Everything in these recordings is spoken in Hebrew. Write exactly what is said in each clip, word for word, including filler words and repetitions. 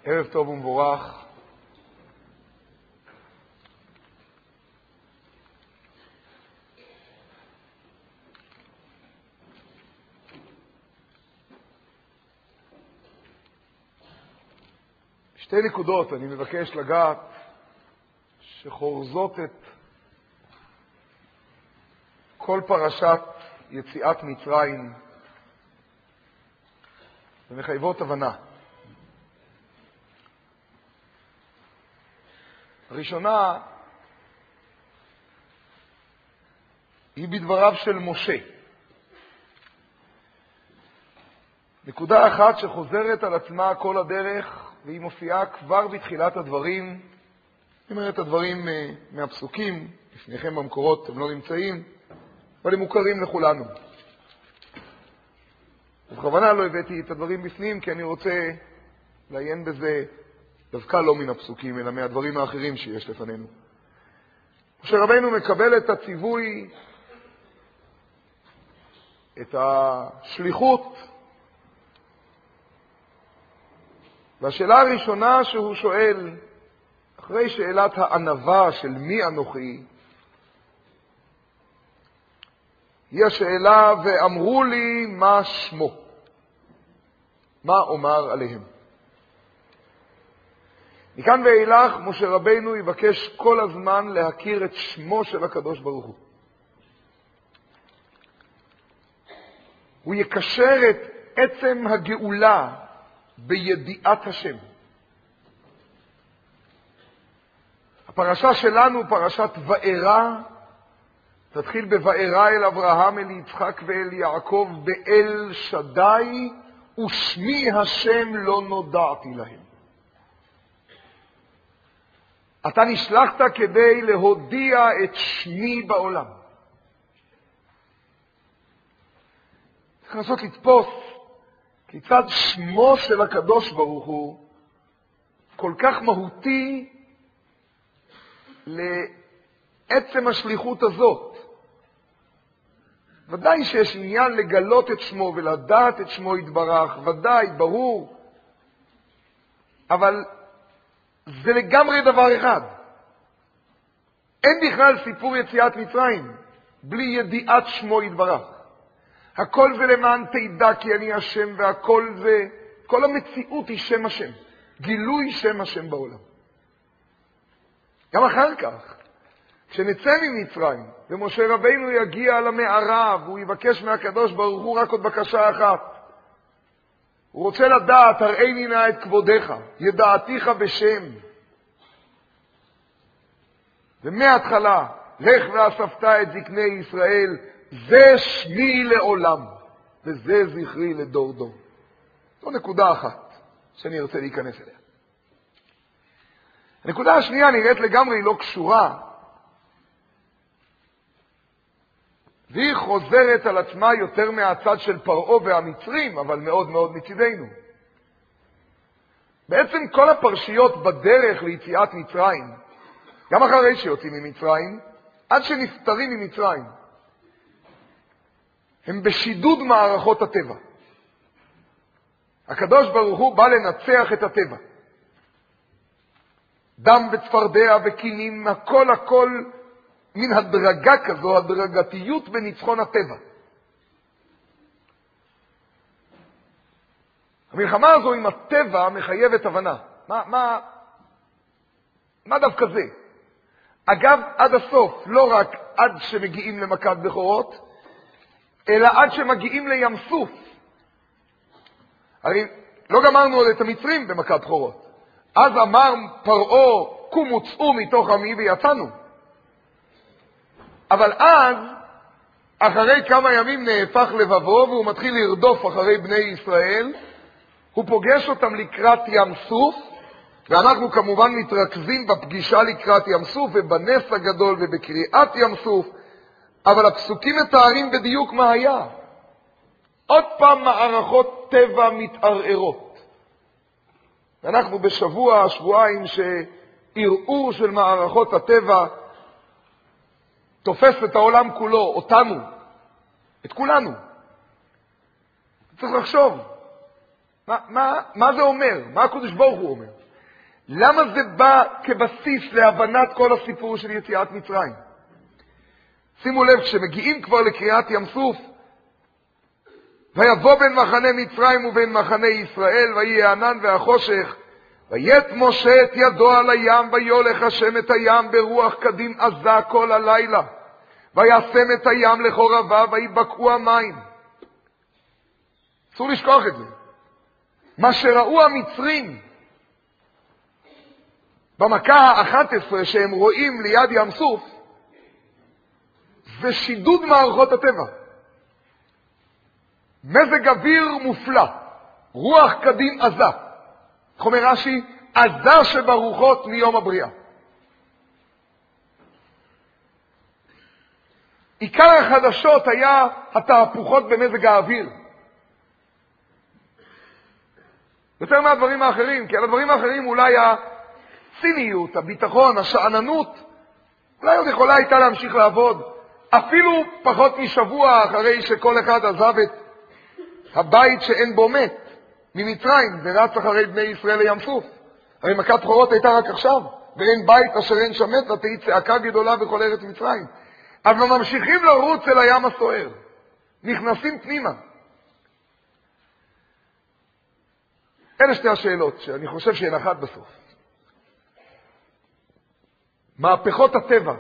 ערב טוב ומבורך. שתי נקודות אני מבקש לגעת שחורזות את כל פרשת יציאת מצרים ומחייבות הבנה. הראשונה היא בדבריו של משה. נקודה אחת שחוזרת על עצמה כל הדרך, והיא מופיעה כבר בתחילת הדברים. אני אומר את הדברים מהפסוקים, לפניכם במקורות הם לא נמצאים, אבל הם מוכרים לכולנו. ובכוונה לא הבאתי את הדברים בפנים, כי אני רוצה לעיין בזה דווקא לא מן הפסוקים, אלא מהדברים האחרים שיש לפנינו. משה רבנו מקבל את הציווי, את השליחות, והשאלה הראשונה שהוא שואל, אחרי שאלת הענווה של מי אנוכי, היא השאלה, ואמרו לי מה שמו, מה אומר עליהם. מכאן ואילך משה רבנו יבקש כל הזמן להכיר את שמו של הקדוש ברוך הוא. הוא יקשר את עצם הגאולה בידיעת השם. הפרשה שלנו, פרשת וארא, תתחיל בוארא אל אברהם, אל יצחק ואל יעקב באל שדי, ושמי השם לא נודעתי להם. אתה נשלחת כדי להודיע את שמי בעולם. צריך לנסות לתפוס כיצד שמו של הקדוש ברוך הוא כל כך מהותי לעצם השליחות הזאת. ודאי שיש עניין לגלות את שמו ולדעת את שמו יתברך, ודאי, ברור, אבל זה לגמרי דבר אחד. אין בכלל סיפור יציאת מצרים בלי ידיעת שמו יתברך. הכל זה למען תדע כי אני השם, והכל זה, כל המציאות היא שם השם, גילוי שם השם בעולם. גם אחר כך, כשנצא ממצרים ומשה רבינו יגיע למערה והוא יבקש מהקדוש ברוך הוא רק עוד בקשה אחת, הוא רוצה לדעת, הראיני נא את כבודך, ידעתיך בשם. ומההתחלה, לך ואספת את זקני ישראל, זה שמי לעולם, וזה זכרי לדור דור. זו נקודה אחת שאני רוצה להיכנס אליה. הנקודה השנייה נראית לגמרי, היא לא קשורה, והיא חוזרת על עצמה יותר מהצד של פרעה והמצרים, אבל מאוד מאוד מצידנו. בעצם כל הפרשיות בדרך ליציאת מצרים, גם אחרי שיוצאים ממצרים, עד שנפטרים ממצרים, הם בשידוד מערכות הטבע. הקדוש ברוך הוא בא לנצח את הטבע. דם וצפרדע וקינים, הכל הכל מן הדרגה כזו, הדרגתיות בניצחון הטבע. המלחמה הזו עם הטבע מחייבת הבנה. מה, מה, מה דווקא זה? אגב, עד הסוף, לא רק עד שמגיעים למכת בכורות, אלא עד שמגיעים לים סוף. הרי לא גמרנו עוד את המצרים במכת בכורות. אז אמר פרעה, קומו צאו מתוך עמי ויצאנו. אבל אז, אחרי כמה ימים נהפך לבבו, והוא מתחיל לרדוף אחרי בני ישראל, הוא פוגש אותם לקראת ים סוף, ואנחנו כמובן מתרכזים בפגישה לקראת ים סוף, ובנס הגדול ובקריאת ים סוף, אבל הפסוקים מתארים בדיוק מה היה. עוד פעם מערכות טבע מתערערות. ואנחנו בשבוע, שבועיים שערעור של מערכות הטבע תופס את העולם כולו, אותנו, את כולנו. צריך לחשוב, מה, מה, מה זה אומר? מה הקדוש ברוך הוא אומר? למה זה בא כבסיס להבנת כל הסיפור של יציאת מצרים? שימו לב, כשמגיעים כבר לקריאת ים סוף, ויבוא בין מחנה מצרים ובין מחנה ישראל, ויהי הענן והחושך, ויית משה את ידו על הים, ויולך השם את הים ברוח קדים עזה כל הלילה, וישם את הים לחורבה, ויבקעו המים. אסור לשכוח את זה. מה שראו המצרים במכה ה-אחת עשרה שהם רואים ליד ים סוף, זה שידוד מערכות הטבע. מזג אוויר מופלא, רוח קדים עזה. חומר רש"י, עזה שברוחות מיום הבריאה. עיקר החדשות היה התהפוכות במזג האוויר. יותר מהדברים האחרים, כי על הדברים האחרים אולי הציניות, הביטחון, השעננות, אולי עוד יכולה הייתה להמשיך לעבוד. אפילו פחות משבוע אחרי שכל אחד עזב את הבית שאין בו מת ממצרים ורץ אחרי בני ישראל לים סוף. הרי מכת בכורות הייתה רק עכשיו, ואין בית אשר אין שם מת, ותהי צעקה גדולה בכל ארץ מצרים. אבל ממשיכים לרוץ אל הים הסוער, נכנסים פנימה. אלה שתי השאלות שאני חושב שהן אחת בסוף. מהפכות הטבע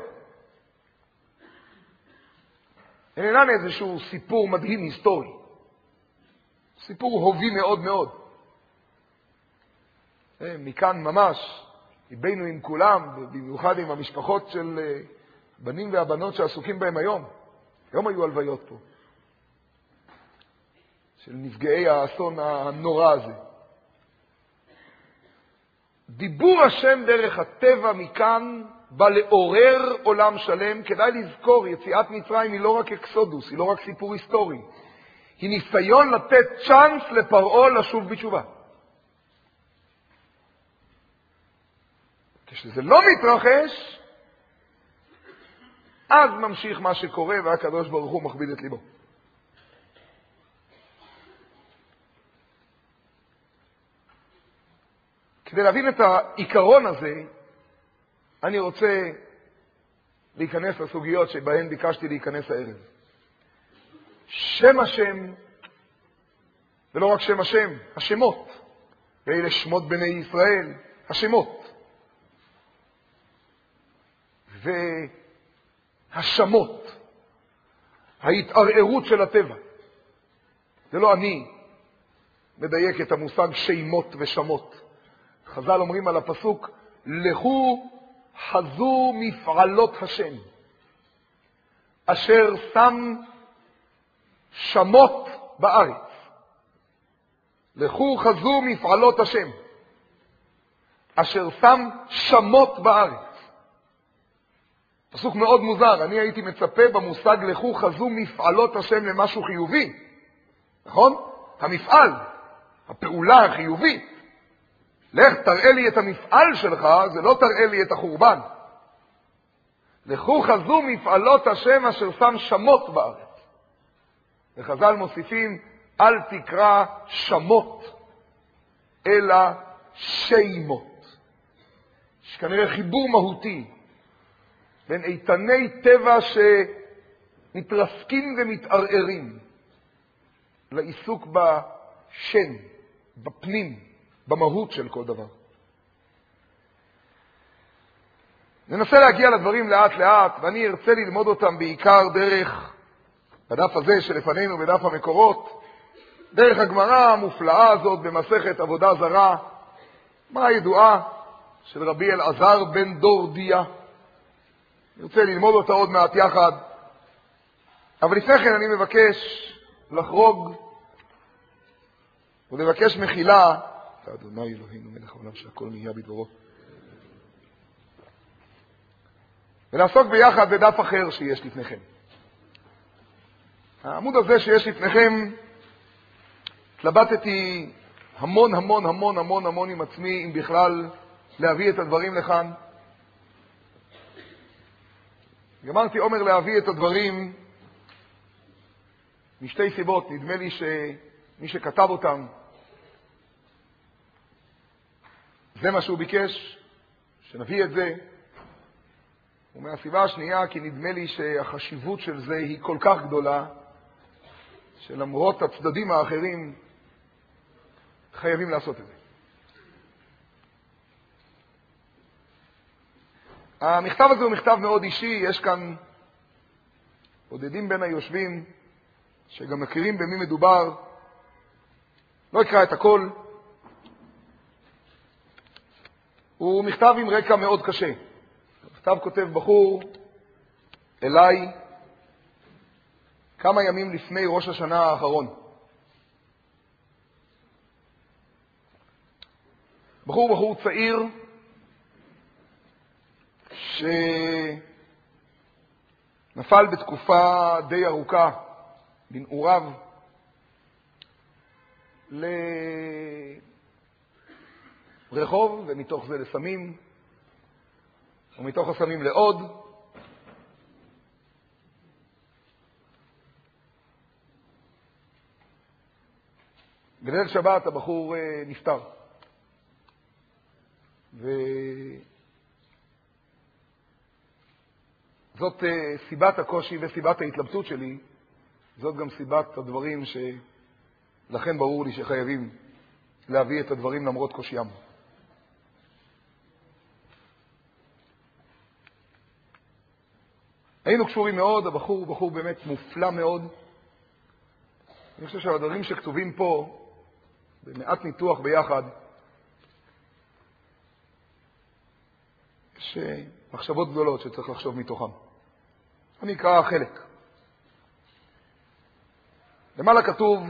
הן אינן איזשהו סיפור מדהים היסטורי, סיפור הובי מאוד מאוד. מכאן ממש, ליבנו עם כולם, במיוחד עם המשפחות של בנים והבנות שעסוקים בהם היום. היום היו הלוויות פה, של נפגעי האסון הנורא הזה. דיבור השם דרך הטבע מכאן בא לעורר עולם שלם. כדאי לזכור, יציאת מצרים היא לא רק אקסודוס, היא לא רק סיפור היסטורי. היא ניסיון לתת צ'אנס לפרעה לשוב בתשובה. כשזה לא מתרחש, אז ממשיך מה שקורה, והקדוש ברוך הוא מכביד את ליבו. כדי להבין את העיקרון הזה, אני רוצה להיכנס לסוגיות שבהן ביקשתי להיכנס הערב. שם השם, ולא רק שם השם, השמות. ואלה שמות בני ישראל, השמות. והשמות, ההתערערות של הטבע. זה לא אני מדייק את המושג שמות ושמות. חז"ל אומרים על הפסוק, לכו חזו מפעלות השם, אשר שם שמות בארץ. לכו חזו מפעלות השם, אשר שם שמות בארץ. פסוק מאוד מוזר, אני הייתי מצפה במושג לכו חזו מפעלות השם למשהו חיובי. נכון? המפעל, הפעולה החיובית. לך תראה לי את המפעל שלך, זה לא תראה לי את החורבן. לכו חזו מפעלות השם אשר שם שמות בארץ. וחז"ל מוסיפים, אל תקרא שמות, אלא שימות. יש כנראה חיבור מהותי בין איתני טבע שמתרסקים ומתערערים, לעיסוק בשן, בפנים, במהות של כל דבר. ננסה להגיע לדברים לאט לאט, ואני ארצה ללמוד אותם בעיקר דרך, בדף הזה שלפנינו, בדף המקורות, דרך הגמרא המופלאה הזאת במסכת עבודה זרה, מה הידועה של רבי אלעזר בן דורדיה. אני רוצה ללמוד אותה עוד מעט יחד, אבל לפני כן אני מבקש לחרוג ולבקש מחילה, אדוני אלוהינו מלך העולם שהכל נהיה בדברו, ולעסוק ביחד בדף אחר שיש לפניכם. העמוד הזה שיש לפניכם, התלבטתי המון המון המון המון המון עם עצמי, אם בכלל להביא את הדברים לכאן. גמרתי אומר להביא את הדברים משתי סיבות. נדמה לי שמי שכתב אותם זה מה שהוא ביקש, שנביא את זה. ומהסיבה השנייה, כי נדמה לי שהחשיבות של זה היא כל כך גדולה, שלמרות הצדדים האחרים, חייבים לעשות את זה. המכתב הזה הוא מכתב מאוד אישי, יש כאן עודדים בין היושבים, שגם מכירים במי מדובר. לא אקרא את הכל. הוא מכתב עם רקע מאוד קשה. מכתב כותב בחור אליי כמה ימים לפני ראש השנה האחרון. בחור בחור צעיר שנפל בתקופה די ארוכה בנעוריו לרחוב, ומתוך זה לסמים, ומתוך הסמים לעוד. בליל שבת הבחור נפטר. וזאת סיבת הקושי וסיבת ההתלבטות שלי, זאת גם סיבת הדברים שלכן ברור לי שחייבים להביא את הדברים למרות קושיים. היינו קשורים מאוד, הבחור הוא בחור באמת מופלא מאוד. אני חושב שהדברים שכתובים פה, במעט ניתוח ביחד, יש מחשבות גדולות שצריך לחשוב מתוכם. אני אקרא חלק. למעלה כתוב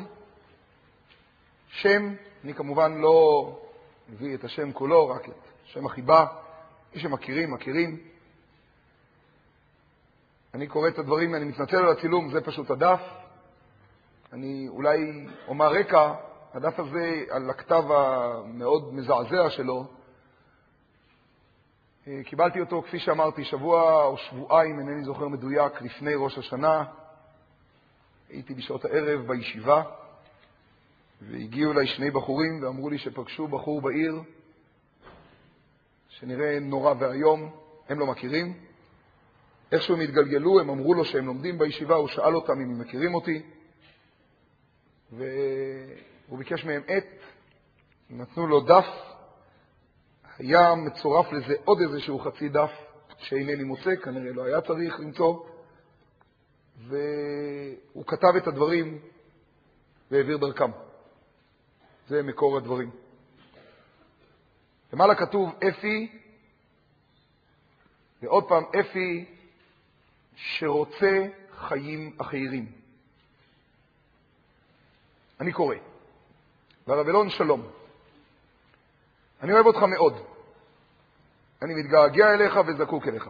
שם, אני כמובן לא מביא את השם כולו, רק את שם החיבה. מי שמכירים, מכירים. אני קורא את הדברים, אני מתנצל על הצילום, זה פשוט הדף. אני אולי אומר רקע, הדף הזה על הכתב המאוד מזעזע שלו, קיבלתי אותו, כפי שאמרתי, שבוע או שבועיים, אינני זוכר מדויק, לפני ראש השנה. הייתי בשעות הערב בישיבה, והגיעו אליי שני בחורים ואמרו לי שפגשו בחור בעיר, שנראה נורא והיום, הם לא מכירים. איכשהו הם התגלגלו, הם אמרו לו שהם לומדים בישיבה, הוא שאל אותם אם הם מכירים אותי, והוא ביקש מהם עט, נתנו לו דף, היה מצורף לזה עוד איזשהו חצי דף שאינני מוצא, כנראה לא היה צריך למצוא, והוא כתב את הדברים והעביר דרכם. זה מקור הדברים. למעלה כתוב אפי, ועוד פעם אפי שרוצה חיים אחרים. אני קורא. והרב אלון שלום. אני אוהב אותך מאוד. אני מתגעגע אליך וזקוק אליך.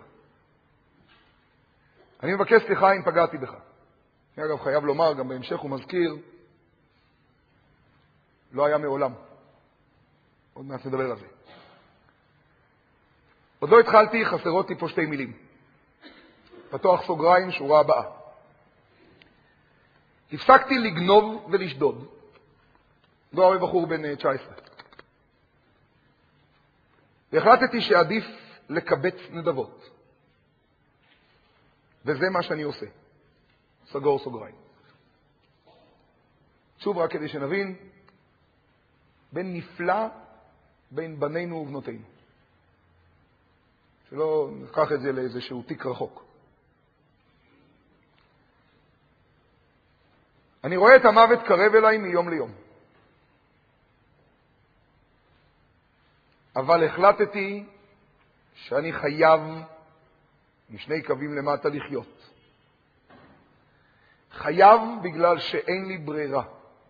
אני מבקש סליחה אם פגעתי בך. אני אגב חייב לומר, גם בהמשך הוא מזכיר, לא היה מעולם. עוד מעט נדבר על זה. עוד לא התחלתי, חסרות לי פה שתי מילים. פתוח סוגריים, שורה הבאה. הפסקתי לגנוב ולשדוד. לא הרבה בחור בן תשע עשרה. והחלטתי שעדיף לקבץ נדבות. וזה מה שאני עושה. סגור סוגריים. שוב רק כדי שנבין, בין נפלא בין בנינו ובנותינו. שלא נקח את זה לאיזשהו תיק רחוק. אני רואה את המוות קרב אליי מיום ליום. אבל החלטתי שאני חייב משני קווים למטה לחיות. חייב בגלל שאין לי ברירה.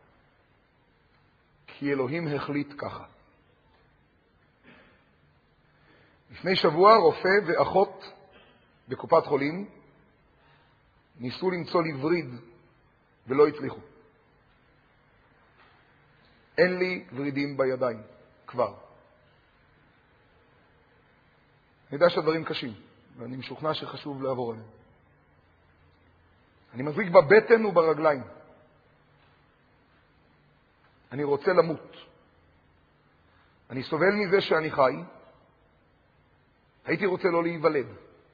כי אלוהים החליט ככה. לפני שבוע רופא ואחות בקופת חולים ניסו למצוא לי וריד ולא הצליחו. אין לי ורידים בידיים כבר. אני יודע שהדברים קשים, ואני משוכנע שחשוב לעבור עליהם. אני מזריק בבטן וברגליים. אני רוצה למות. אני סובל מזה שאני חי. הייתי רוצה לא להיוולד.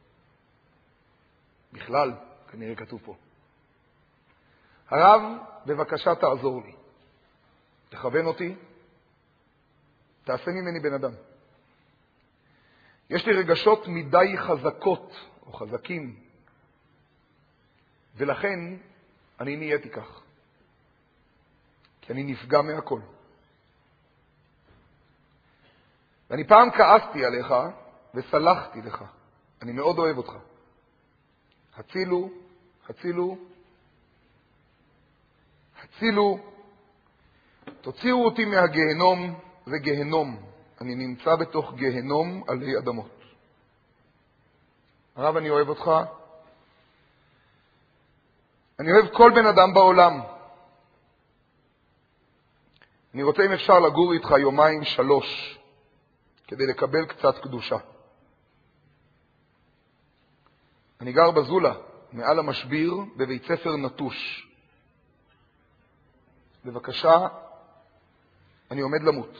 בכלל, כנראה כתוב פה. הרב, בבקשה תעזור לי. תכוון אותי, תעשה ממני בן אדם. יש לי רגשות מדי חזקות או חזקים, ולכן אני נהייתי כך. כי אני נפגע מהכל. ואני פעם כעסתי עליך וסלחתי לך. אני מאוד אוהב אותך. הצילו, הצילו, הצילו, תוציאו אותי מהגהנום, זה גהנום. אני נמצא בתוך גהנום עלי אדמות. הרב, אני אוהב אותך. אני אוהב כל בן אדם בעולם. אני רוצה אם אפשר לגור איתך יומיים שלוש, כדי לקבל קצת קדושה. אני גר בזולה, מעל המשביר, בבית ספר נטוש. בבקשה, אני עומד למות.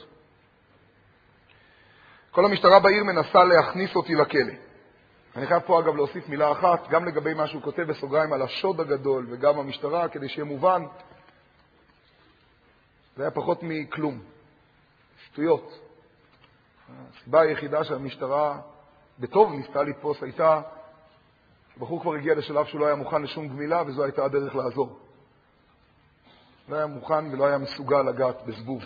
כל המשטרה בעיר מנסה להכניס אותי לכלא. אני חייב פה אגב להוסיף מילה אחת, גם לגבי מה שהוא כותב בסוגריים על השוד הגדול, וגם המשטרה, כדי שיהיה מובן. זה היה פחות מכלום. שטויות. הסיבה היחידה שהמשטרה בטוב ניסתה לתפוס הייתה, הבחור כבר הגיע לשלב שהוא לא היה מוכן לשום גמילה, וזו הייתה הדרך לעזור. לא היה מוכן ולא היה מסוגל לגעת בזבוב.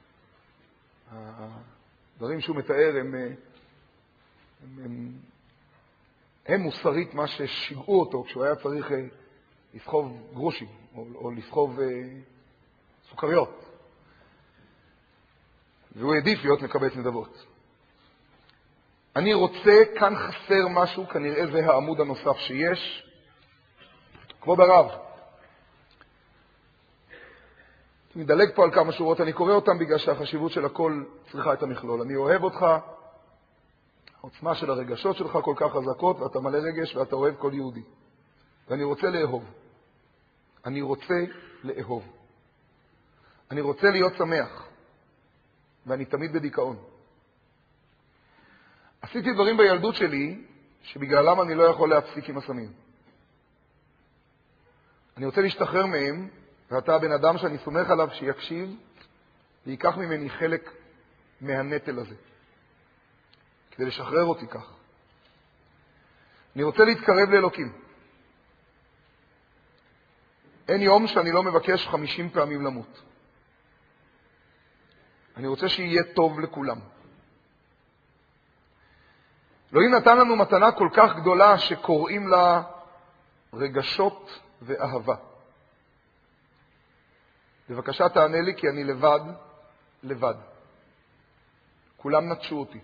הדברים שהוא מתאר הם, הם, הם, הם מוסרית מה ששיגעו אותו כשהוא היה צריך לסחוב גרושים או, או לסחוב סוכריות. והוא העדיף להיות מקבץ נדבות. אני רוצה, כאן חסר משהו, כנראה זה העמוד הנוסף שיש. כבוד הרב, אני מדלג פה על כמה שורות, אני קורא אותם בגלל שהחשיבות של הכל צריכה את המכלול. אני אוהב אותך, העוצמה של הרגשות שלך כל כך חזקות, ואתה מלא רגש ואתה אוהב כל יהודי. ואני רוצה לאהוב. אני רוצה לאהוב. אני רוצה להיות שמח. ואני תמיד בדיכאון. עשיתי דברים בילדות שלי, שבגללם אני לא יכול להפסיק עם הסמים. אני רוצה להשתחרר מהם, ואתה הבן אדם שאני סומך עליו שיקשיב, ויקח ממני חלק מהנטל הזה, כדי לשחרר אותי כך. אני רוצה להתקרב לאלוקים. אין יום שאני לא מבקש חמישים פעמים למות. אני רוצה שיהיה טוב לכולם. אלוהים נתן לנו מתנה כל כך גדולה שקוראים לה רגשות ואהבה. בבקשה תענה לי כי אני לבד, לבד. כולם נטשו אותי.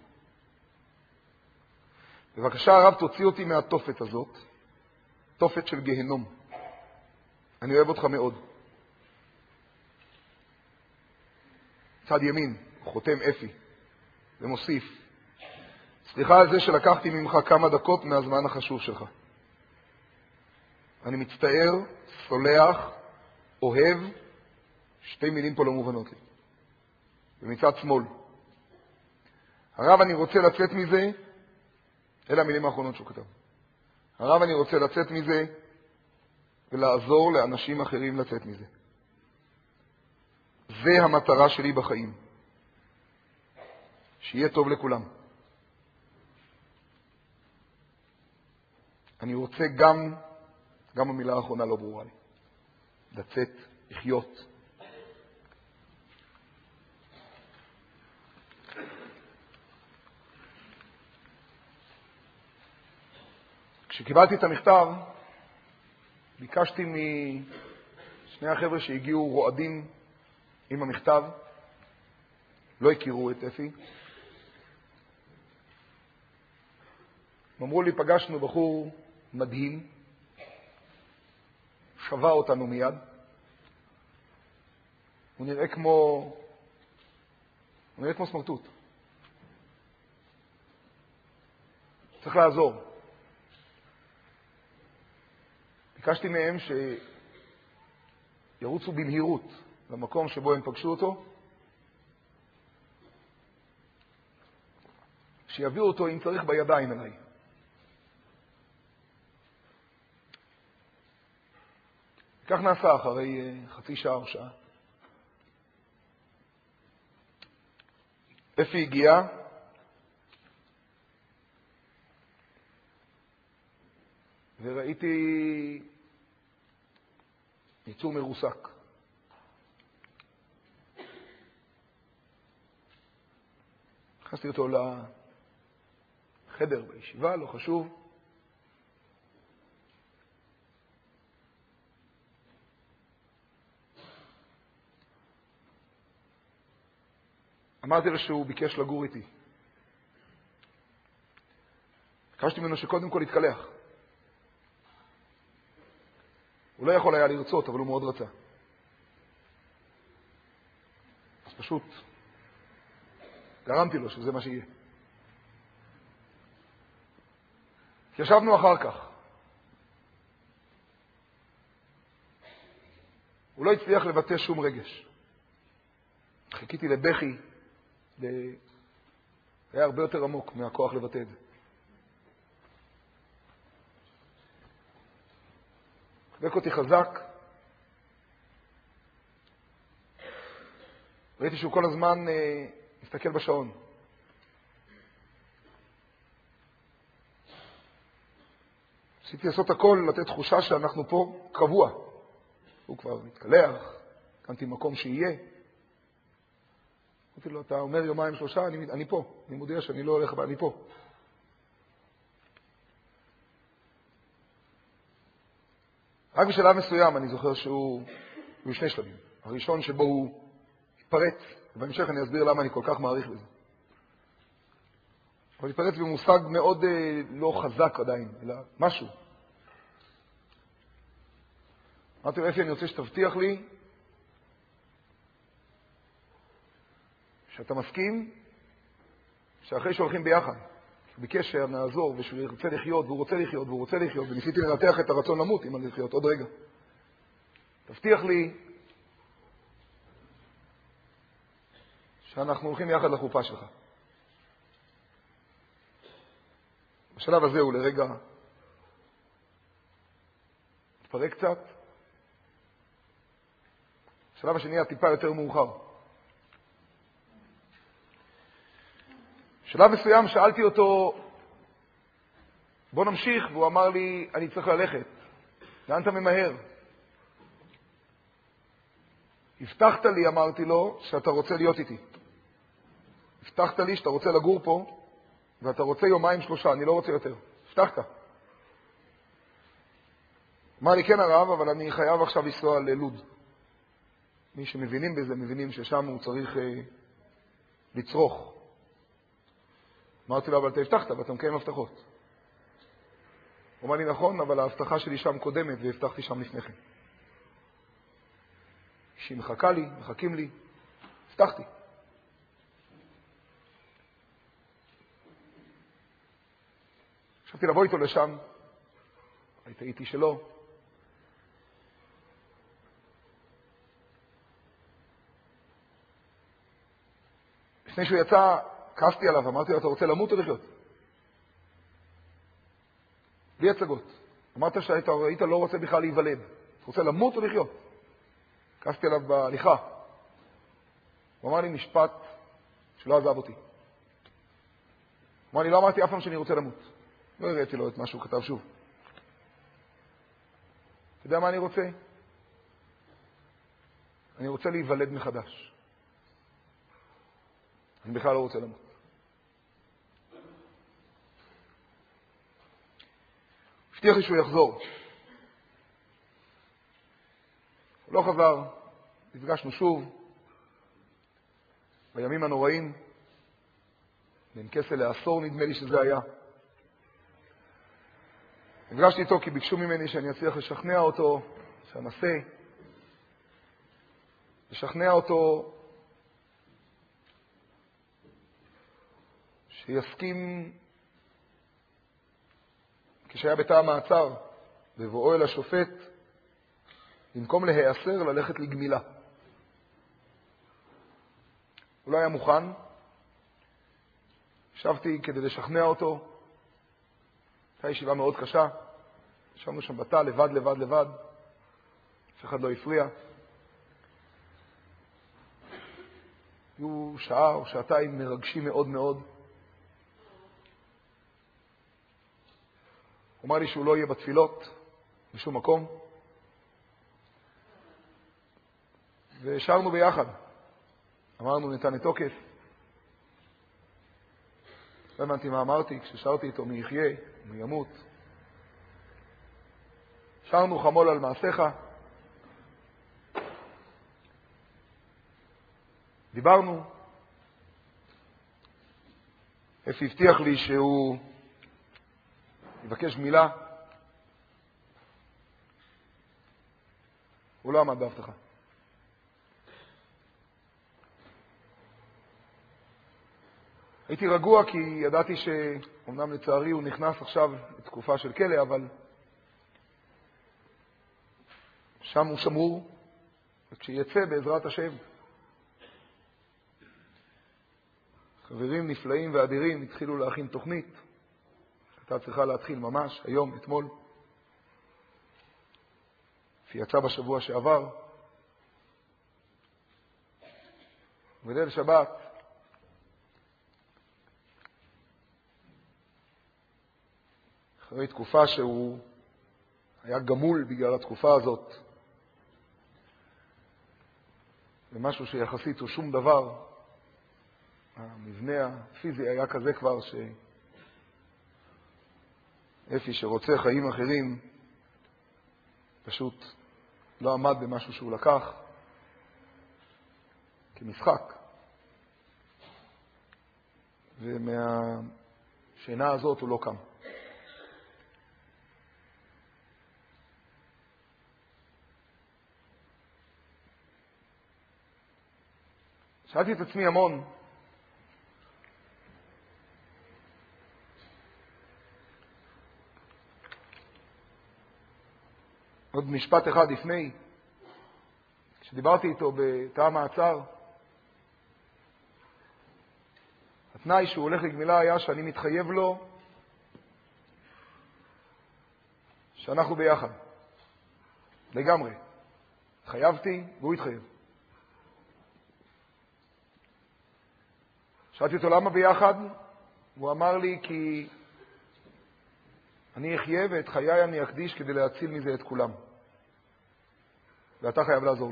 בבקשה הרב תוציא אותי מהתופת הזאת, תופת של גהנום. אני אוהב אותך מאוד. צד ימין, חותם אפי, ומוסיף. סליחה על זה שלקחתי ממך כמה דקות מהזמן החשוב שלך. אני מצטער, סולח, אוהב, שתי מילים פה לא מובנות לי. ומצד שמאל. הרב, אני רוצה לצאת מזה, אלה המילים האחרונות שהוא כתב. הרב, אני רוצה לצאת מזה, ולעזור לאנשים אחרים לצאת מזה. זה המטרה שלי בחיים. שיהיה טוב לכולם. אני רוצה גם, גם המילה האחרונה לא ברורה לי. לצאת, לחיות. כשקיבלתי את המכתב, ביקשתי משני החבר'ה שהגיעו רועדים עם המכתב, לא הכירו את אפי. הם אמרו לי, פגשנו בחור מדהים, שווה אותנו מיד. הוא נראה כמו, הוא נראה כמו סמרטוט. צריך לעזור. ביקשתי מהם שירוצו במהירות למקום שבו הם פגשו אותו, שיביאו אותו אם צריך בידיים אליי. כך נעשה אחרי חצי שעה או שעה. אפי הגיע, וראיתי יצור מרוסק. נכנסתי אותו לחדר בישיבה, לא חשוב. אמרתי לו שהוא ביקש לגור איתי. ביקשתי ממנו שקודם כל יתקלח. הוא לא יכול היה לרצות, אבל הוא מאוד רצה. אז פשוט גרמתי לו שזה מה שיהיה. ישבנו אחר כך. הוא לא הצליח לבטא שום רגש. חיכיתי לבכי, זה היה הרבה יותר עמוק מהכוח לבטא את זה. חבק אותי חזק. ראיתי שהוא כל הזמן אה, מסתכל בשעון. עשיתי לעשות הכל, לתת תחושה שאנחנו פה קבוע. הוא כבר מתקלח, קמתי מקום שיהיה. אמרתי לו, אתה אומר יומיים שלושה, אני, אני פה. אני מודיע שאני לא הולך, אבל אני פה. רק בשלב מסוים אני זוכר שהוא בשני שלבים. הראשון שבו הוא התפרץ, ובהמשך אני אסביר למה אני כל כך מעריך בזה. אבל התפרץ במושג מאוד אה, לא חזק עדיין, אלא משהו. אמרתי לו, אפי, אני רוצה שתבטיח לי שאתה מסכים שאחרי שהולכים ביחד, הוא ביקש שנעזור ושהוא ירצה לחיות, והוא רוצה לחיות, והוא רוצה לחיות, וניסיתי לנתח את הרצון למות אם אני לחיות עוד רגע. תבטיח לי שאנחנו הולכים יחד לחופה שלך. בשלב הזה הוא לרגע התפרק קצת. בשלב השני הטיפה יותר מאוחר. בשלב מסוים שאלתי אותו, בוא נמשיך, והוא אמר לי, אני צריך ללכת. לאן אתה ממהר? הבטחת לי, אמרתי לו, שאתה רוצה להיות איתי. הבטחת לי שאתה רוצה לגור פה, ואתה רוצה יומיים שלושה, אני לא רוצה יותר. הבטחת. אמר לי, כן הרב, אבל אני חייב עכשיו לנסוע ללוד. מי שמבינים בזה, מבינים ששם הוא צריך אה, לצרוך. אמרתי לו, אבל אתה הבטחת, ואתה מקיים הבטחות. הוא אמר לי, נכון, אבל ההבטחה שלי שם קודמת, והבטחתי שם לפני כן. שהיא מחכה לי, מחכים לי, הבטחתי. חשבתי לבוא איתו לשם, הייתי איתי שלו. לפני שהוא יצא, כעסתי עליו, אמרתי לו, אתה רוצה למות או לחיות? בלי הצגות. אמרת שהיית היית לא רוצה בכלל להיוולד. אתה רוצה למות או לחיות? כעסתי עליו בהליכה. הוא אמר לי משפט שלא עזב אותי. הוא אמר לי, לא אמרתי אף פעם שאני רוצה למות. לא הראיתי לו את מה שהוא כתב שוב. אתה יודע מה אני רוצה? אני רוצה להיוולד מחדש. אני בכלל לא רוצה למות. הבטיח לי שהוא יחזור. הוא לא חזר, נפגשנו שוב, בימים הנוראים, בין כסל לעשור נדמה לי שזה היה. נפגשתי איתו כי ביקשו ממני שאני אצליח לשכנע אותו, שאנסה, לשכנע אותו שיסכים כשהיה בתא המעצר בבואו אל השופט, במקום להיאסר ללכת לגמילה. הוא לא היה מוכן ישבתי כדי לשכנע אותו. הייתה ישיבה מאוד קשה. ישבנו שם בתא, לבד, לבד, לבד. אף אחד לא הפריע. היו שעה או שעתיים מרגשים מאוד מאוד. הוא אמר לי שהוא לא יהיה בתפילות בשום מקום. ושרנו ביחד. אמרנו נתן תוקף. לא הבנתי מה אמרתי כששרתי איתו מי יחיה, מי ימות. שרנו חמול על מעשיך. דיברנו. אפי הבטיח לי שהוא יבקש מילה. הוא לא עמד בהבטחה. הייתי רגוע כי ידעתי שאומנם לצערי הוא נכנס עכשיו לתקופה של כלא, אבל שם הוא שמור, וכשיצא בעזרת השם, חברים נפלאים ואדירים התחילו להכין תוכנית, הייתה צריכה להתחיל ממש היום, אתמול, שיצא בשבוע שעבר, בליל שבת, אחרי תקופה שהוא היה גמול בגלל התקופה הזאת, ומשהו שיחסית הוא שום דבר, המבנה הפיזי היה כזה כבר שאפי שרוצה חיים אחרים פשוט לא עמד במשהו שהוא לקח כמשחק. ומהשינה הזאת הוא לא קם. שאלתי את עצמי המון, עוד משפט אחד לפני, כשדיברתי איתו בתא המעצר, התנאי שהוא הולך לגמילה היה שאני מתחייב לו שאנחנו ביחד, לגמרי. חייבתי והוא התחייב. שאלתי אותו למה ביחד? הוא אמר לי כי אני אחיה ואת חיי אני אקדיש כדי להציל מזה את כולם. ואתה חייב לעזור לי.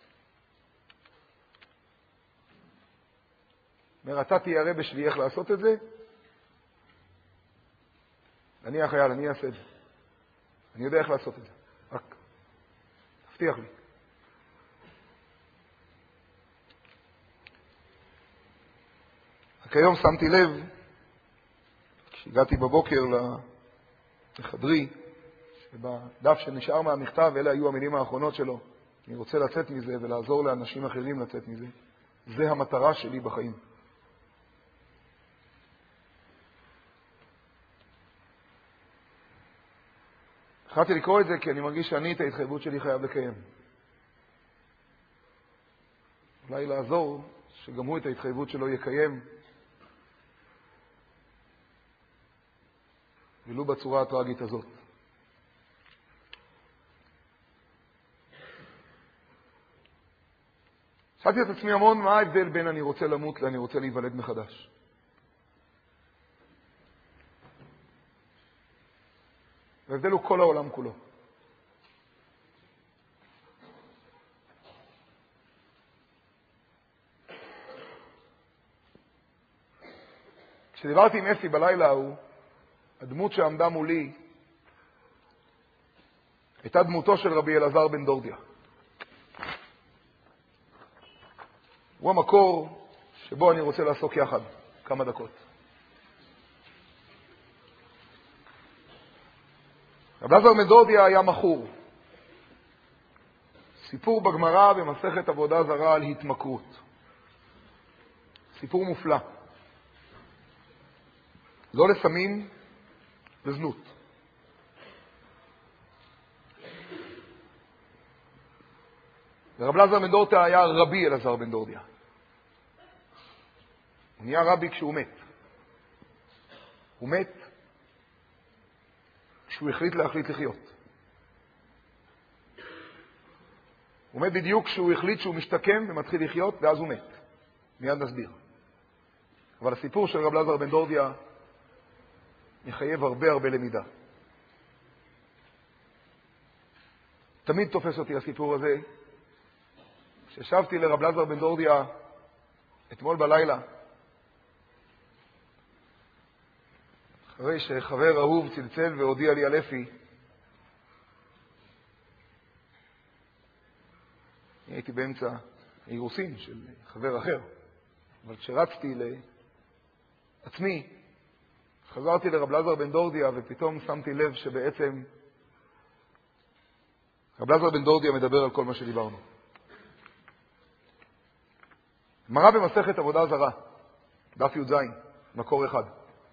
אומר, אתה תיארה בשבילי איך לעשות את זה, אני החייל, אני אעשה את זה. אני יודע איך לעשות את זה. רק תבטיח לי. רק היום שמתי לב, כשהגעתי בבוקר לחדרי, שבדף שנשאר מהמכתב, אלה היו המילים האחרונות שלו. אני רוצה לצאת מזה ולעזור לאנשים אחרים לצאת מזה. זה המטרה שלי בחיים. החלטתי לקרוא את זה כי אני מרגיש שאני את ההתחייבות שלי חייב לקיים. אולי לעזור שגם הוא את ההתחייבות שלו יקיים, ולו בצורה הטרגית הזאת. שאלתי את עצמי המון, מה ההבדל בין אני רוצה למות לאני רוצה להיוולד מחדש? וההבדל הוא כל העולם כולו. כשדיברתי עם אפי בלילה ההוא, הדמות שעמדה מולי הייתה דמותו של רבי אלעזר בן דורדיה. הוא המקור שבו אני רוצה לעסוק יחד כמה דקות. רבי אלעזר בן דורדיה היה מחור. סיפור בגמרא במסכת עבודה זרה על התמכרות. סיפור מופלא. לא לסמים, לזנות. ורבי אלעזר בן דורדיה היה רבי אלעזר בן דורדיה. הוא נהיה רבי כשהוא מת. הוא מת כשהוא החליט להחליט לחיות. הוא מת בדיוק כשהוא החליט שהוא משתקם ומתחיל לחיות, ואז הוא מת. מיד נסביר. אבל הסיפור של רב אלעזר בן דורדיה מחייב הרבה הרבה למידה. תמיד תופס אותי הסיפור הזה. כששבתי לרב אלעזר בן דורדיה אתמול בלילה, אחרי שחבר אהוב צלצל והודיע לי על אפי, אני הייתי באמצע אירוסין של חבר אחר, אבל כשרצתי לעצמי, חזרתי לרב אלעזר בן דורדיה ופתאום שמתי לב שבעצם רב אלעזר בן דורדיה מדבר על כל מה שדיברנו. גמרא במסכת עבודה זרה, דף י"ז, מקור אחד.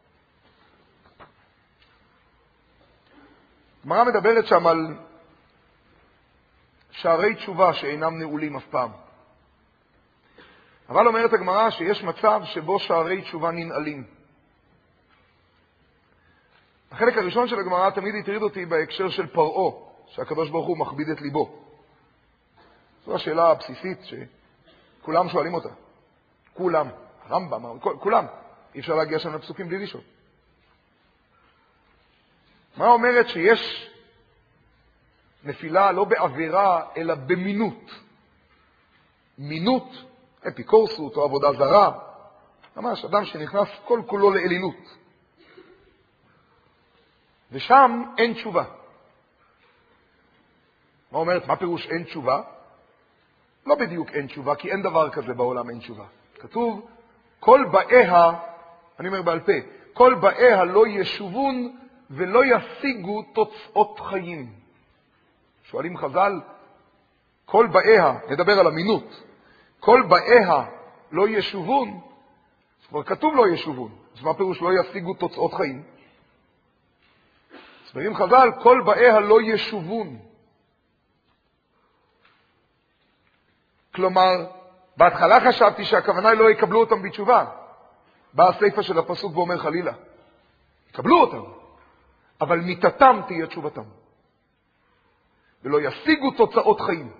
גמרא מדברת שם על שערי תשובה שאינם נעולים אף פעם. אבל אומרת הגמרא שיש מצב שבו שערי תשובה ננעלים. החלק הראשון של הגמרא תמיד הטריד אותי בהקשר של פרעה, שהקדוש ברוך הוא מכביד את ליבו. זו השאלה הבסיסית שכולם שואלים אותה. כולם, רמב"ם, כולם. אי אפשר להגיע שם לפסוקים בלי לשאול. מה אומרת שיש נפילה לא בעבירה אלא במינות? מינות, אפיקורסות או עבודה זרה. ממש אדם שנכנס כל כולו לאלילות. ושם אין תשובה. מה אומרת? מה פירוש אין תשובה? לא בדיוק אין תשובה, כי אין דבר כזה בעולם אין תשובה. כתוב, כל באיה, אני אומר בעל פה, כל באיה לא ישובון ולא ישיגו תוצאות חיים. שואלים חז"ל, כל באיה, נדבר על המינות, כל באיה לא ישובון, כבר כתוב לא ישובון, אז מה פירוש לא ישיגו תוצאות חיים? סברים חז"ל, כל באיה לא ישובון. כלומר, בהתחלה חשבתי שהכוונה היא לא יקבלו אותם בתשובה. בא הסיפה של הפסוק ואומר חלילה, יקבלו אותם, אבל מיתתם תהיה תשובתם. ולא ישיגו תוצאות חיים.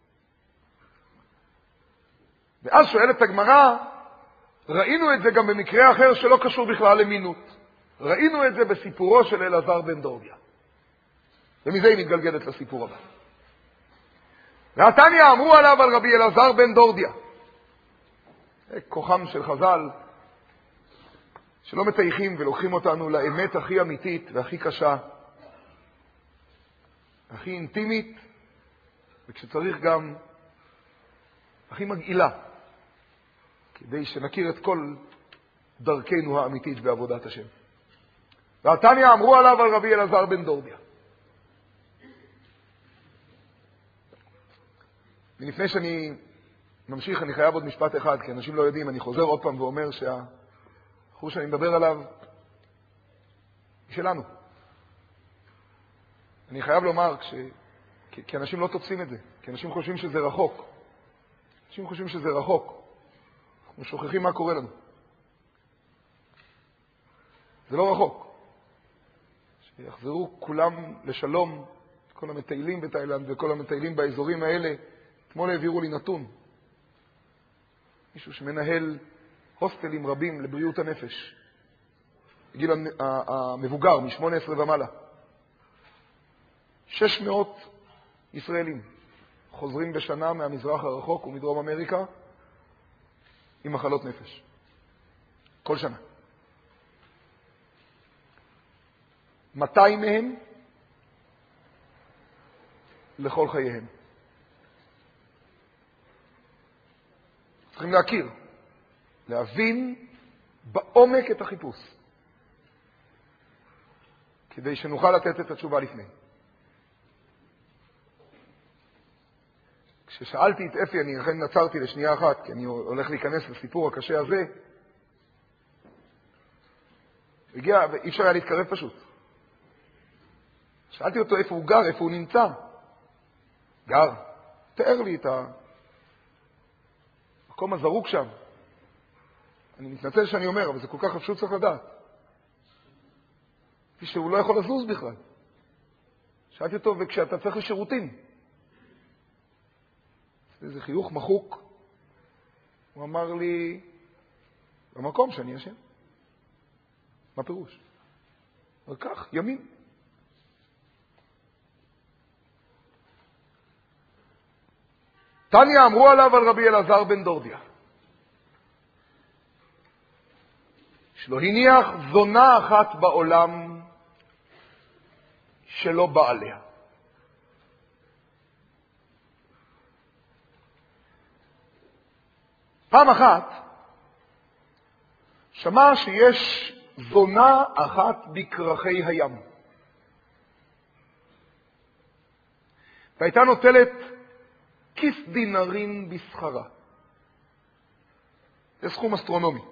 ואז שואלת הגמרא, ראינו את זה גם במקרה אחר שלא קשור בכלל למינות. ראינו את זה בסיפורו של אלעזר בן דורדיה. ומזה היא מתגלגלת לסיפור הבא. והתניא אמרו עליו על רבי אלעזר בן דורדיה. כוחם של חז"ל, שלא מתייחים ולוקחים אותנו לאמת הכי אמיתית והכי קשה, הכי אינטימית, וכשצריך גם הכי מגעילה, כדי שנכיר את כל דרכנו האמיתית בעבודת השם. והתניא אמרו עליו על רבי אלעזר בן דורדיה. ולפני שאני ממשיך, אני חייב עוד משפט אחד, כי אנשים לא יודעים, אני חוזר עוד פעם ואומר שהחור שאני מדבר עליו היא שלנו. אני חייב לומר, כש... כי, כי אנשים לא תופסים את זה, כי אנשים חושבים שזה רחוק. אנשים חושבים שזה רחוק. אנחנו שוכחים מה קורה לנו. זה לא רחוק. שיחזרו כולם לשלום, כל המטיילים בתאילנד וכל המטיילים באזורים האלה. אתמול העבירו לי נתון. מישהו שמנהל הוסטלים רבים לבריאות הנפש. בגיל המבוגר, מ-שמונה עשרה ומעלה. שש מאות ישראלים חוזרים בשנה מהמזרח הרחוק ומדרום אמריקה עם מחלות נפש. כל שנה. מאתיים מהם לכל חייהם. צריכים להכיר, להבין בעומק את החיפוש, כדי שנוכל לתת את התשובה לפני. כששאלתי את אפי, אני לכן נצרתי לשנייה אחת, כי אני הולך להיכנס לסיפור הקשה הזה, הגיע, ואי אפשר היה להתקרב פשוט. שאלתי אותו איפה הוא גר, איפה הוא נמצא. גר, תאר לי את המקום הזרוק שם. אני מתנצל שאני אומר, אבל זה כל כך חשוב צריך לדעת. שהוא לא יכול לזוז בכלל. שאלתי אותו, וכשאתה צריך לשירותים? איזה חיוך מחוק. הוא אמר לי, במקום שאני ישן. מה פירוש? אבל כך, ימים. תניא אמרו עליו על רבי אלעזר בן דורדיה, שלא הניח זונה אחת בעולם שלא בא עליה. פעם אחת שמע שיש זונה אחת בקרחי הים, והייתה נוטלת כיס דינרים בסחרה. זה סכום אסטרונומי.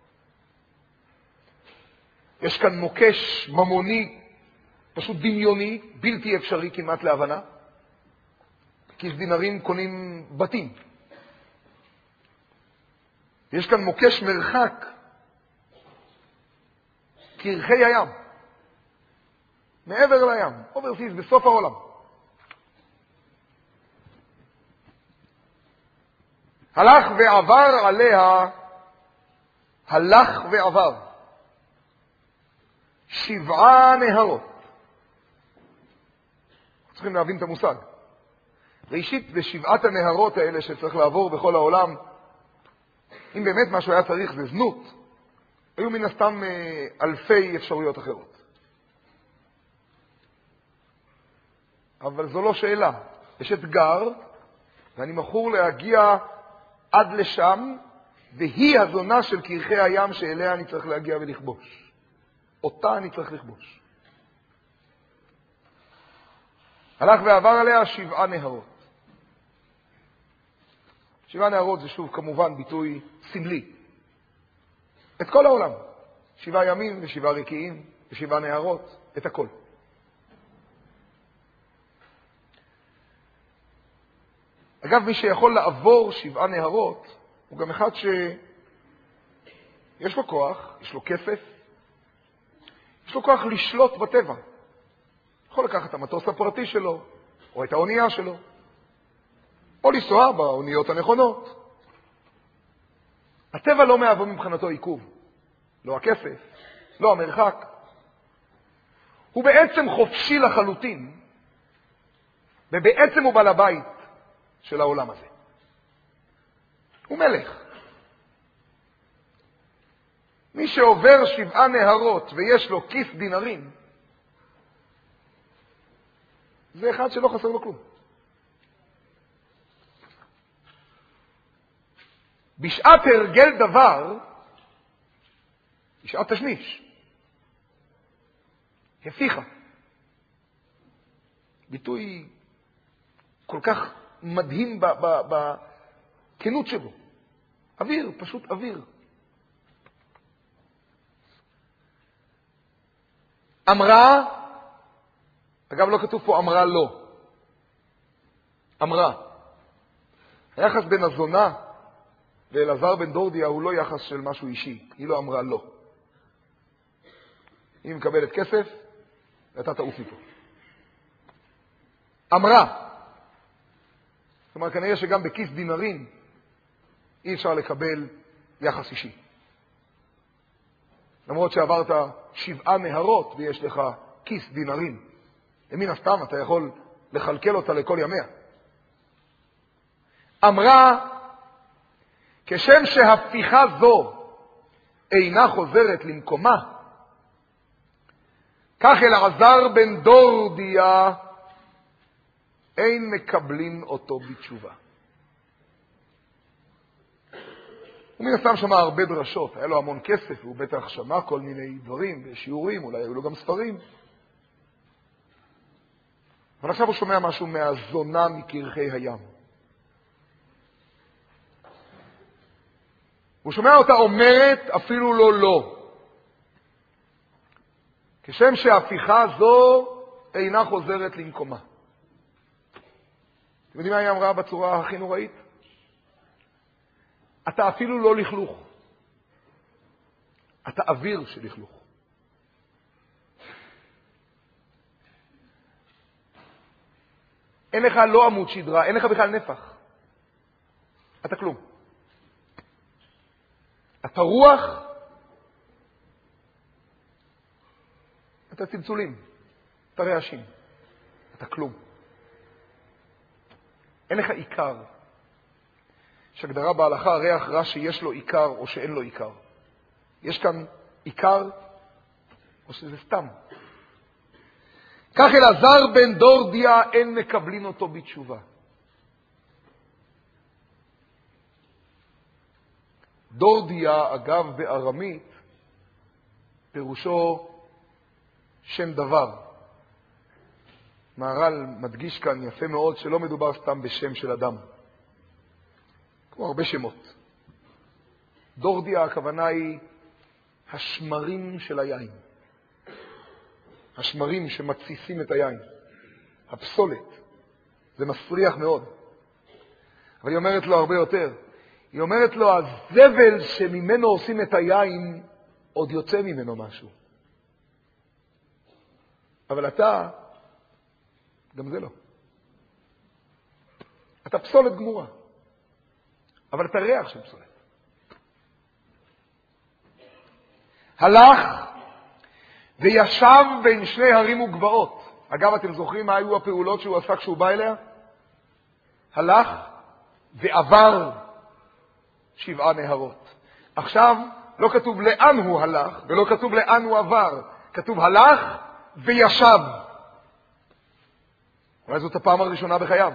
יש כאן מוקש ממוני, פשוט דמיוני, בלתי אפשרי כמעט להבנה. כיס דינרים קונים בתים. יש כאן מוקש מרחק, קרחי הים, מעבר לים, אוברסיס, בסוף העולם. הלך ועבר עליה, הלך ועבר, שבעה נהרות. צריכים להבין את המושג. ראשית, בשבעת הנהרות האלה שצריך לעבור בכל העולם, אם באמת משהו היה צריך זה זנות, היו מן הסתם אלפי אפשרויות אחרות. אבל זו לא שאלה. יש אתגר, ואני מכור להגיע עד לשם, והיא הזונה של קרחי הים שאליה אני צריך להגיע ולכבוש. אותה אני צריך לכבוש. הלך ועבר עליה שבעה נהרות. שבעה נהרות זה שוב כמובן ביטוי סמלי. את כל העולם. שבעה ימים ושבעה רקיעים ושבעה נהרות, את הכל. אגב, מי שיכול לעבור שבעה נהרות, הוא גם אחד שיש לו כוח, יש לו כסף, יש לו כוח לשלוט בטבע. יכול לקחת את המטוס הפרטי שלו, או את האונייה שלו, או לנסוע באוניות הנכונות. הטבע לא מהווה מבחינתו עיכוב. לא הכסף, לא המרחק. הוא בעצם חופשי לחלוטין, ובעצם הוא בעל הבית של העולם הזה. הוא מלך. מי שעובר שבעה נהרות ויש לו כיס דינרים, זה אחד שלא חסר לו כלום. בשעת הרגל דבר, בשעת תשמיש, הפיכה. ביטוי כל כך מדהים בכנות שבו. אוויר, פשוט אוויר. אמרה, אגב לא כתוב פה אמרה לא. אמרה. היחס בין הזונה ואלעזר בן דורדיה הוא לא יחס של משהו אישי. היא לא אמרה לא. היא מקבלת כסף, ואתה תעוף מפה. אמרה. זאת אומרת, כנראה שגם בכיס דינרים אי אפשר לקבל יחס אישי. למרות שעברת שבעה נהרות ויש לך כיס דינרים. ומן הסתם אתה יכול לחלקל אותה לכל ימיה. אמרה, כשם שהפיכה זו אינה חוזרת למקומה, כך אלעזר בן דורדיה אין מקבלין אותו בתשובה. הוא מן הסתם שמע הרבה דרשות, היה לו המון כסף, והוא בטח שמע כל מיני דברים ושיעורים, אולי היו לו גם ספרים. אבל עכשיו הוא שומע משהו מהזונה מקרחי הים. הוא שומע אותה אומרת אפילו לא לא. כשם שההפיכה זו אינה חוזרת למקומה. אתם יודעים מה היא אמרה בצורה הכי נוראית? אתה אפילו לא לכלוך. אתה אוויר של לכלוך. אין לך לא עמוד שדרה, אין לך בכלל נפח. אתה כלום. אתה רוח, אתה צלצולים, אתה רעשים, אתה כלום. אין לך עיקר. יש הגדרה בהלכה, ריח רע שיש לו עיקר או שאין לו עיקר. יש כאן עיקר או שזה סתם. כך אלעזר בן דורדיה אין מקבלין אותו בתשובה. דורדיה, אגב, בארמית, פירושו שם דבר. מהר"ל מדגיש כאן יפה מאוד שלא מדובר סתם בשם של אדם. כמו הרבה שמות. דורדיה, הכוונה היא השמרים של היין. השמרים שמתסיסים את היין. הפסולת. זה מסריח מאוד. אבל היא אומרת לו הרבה יותר. היא אומרת לו, הזבל שממנו עושים את היין, עוד יוצא ממנו משהו. אבל אתה, גם זה לא. אתה פסולת גמורה. אבל אתה ריח של פסולת. הלך וישב בין שני הרים וגבעות. אגב, אתם זוכרים מה היו הפעולות שהוא עשה כשהוא בא אליה? הלך ועבר שבעה נהרות. עכשיו לא כתוב לאן הוא הלך ולא כתוב לאן הוא עבר. כתוב הלך וישב. אולי זאת הפעם הראשונה בחייו.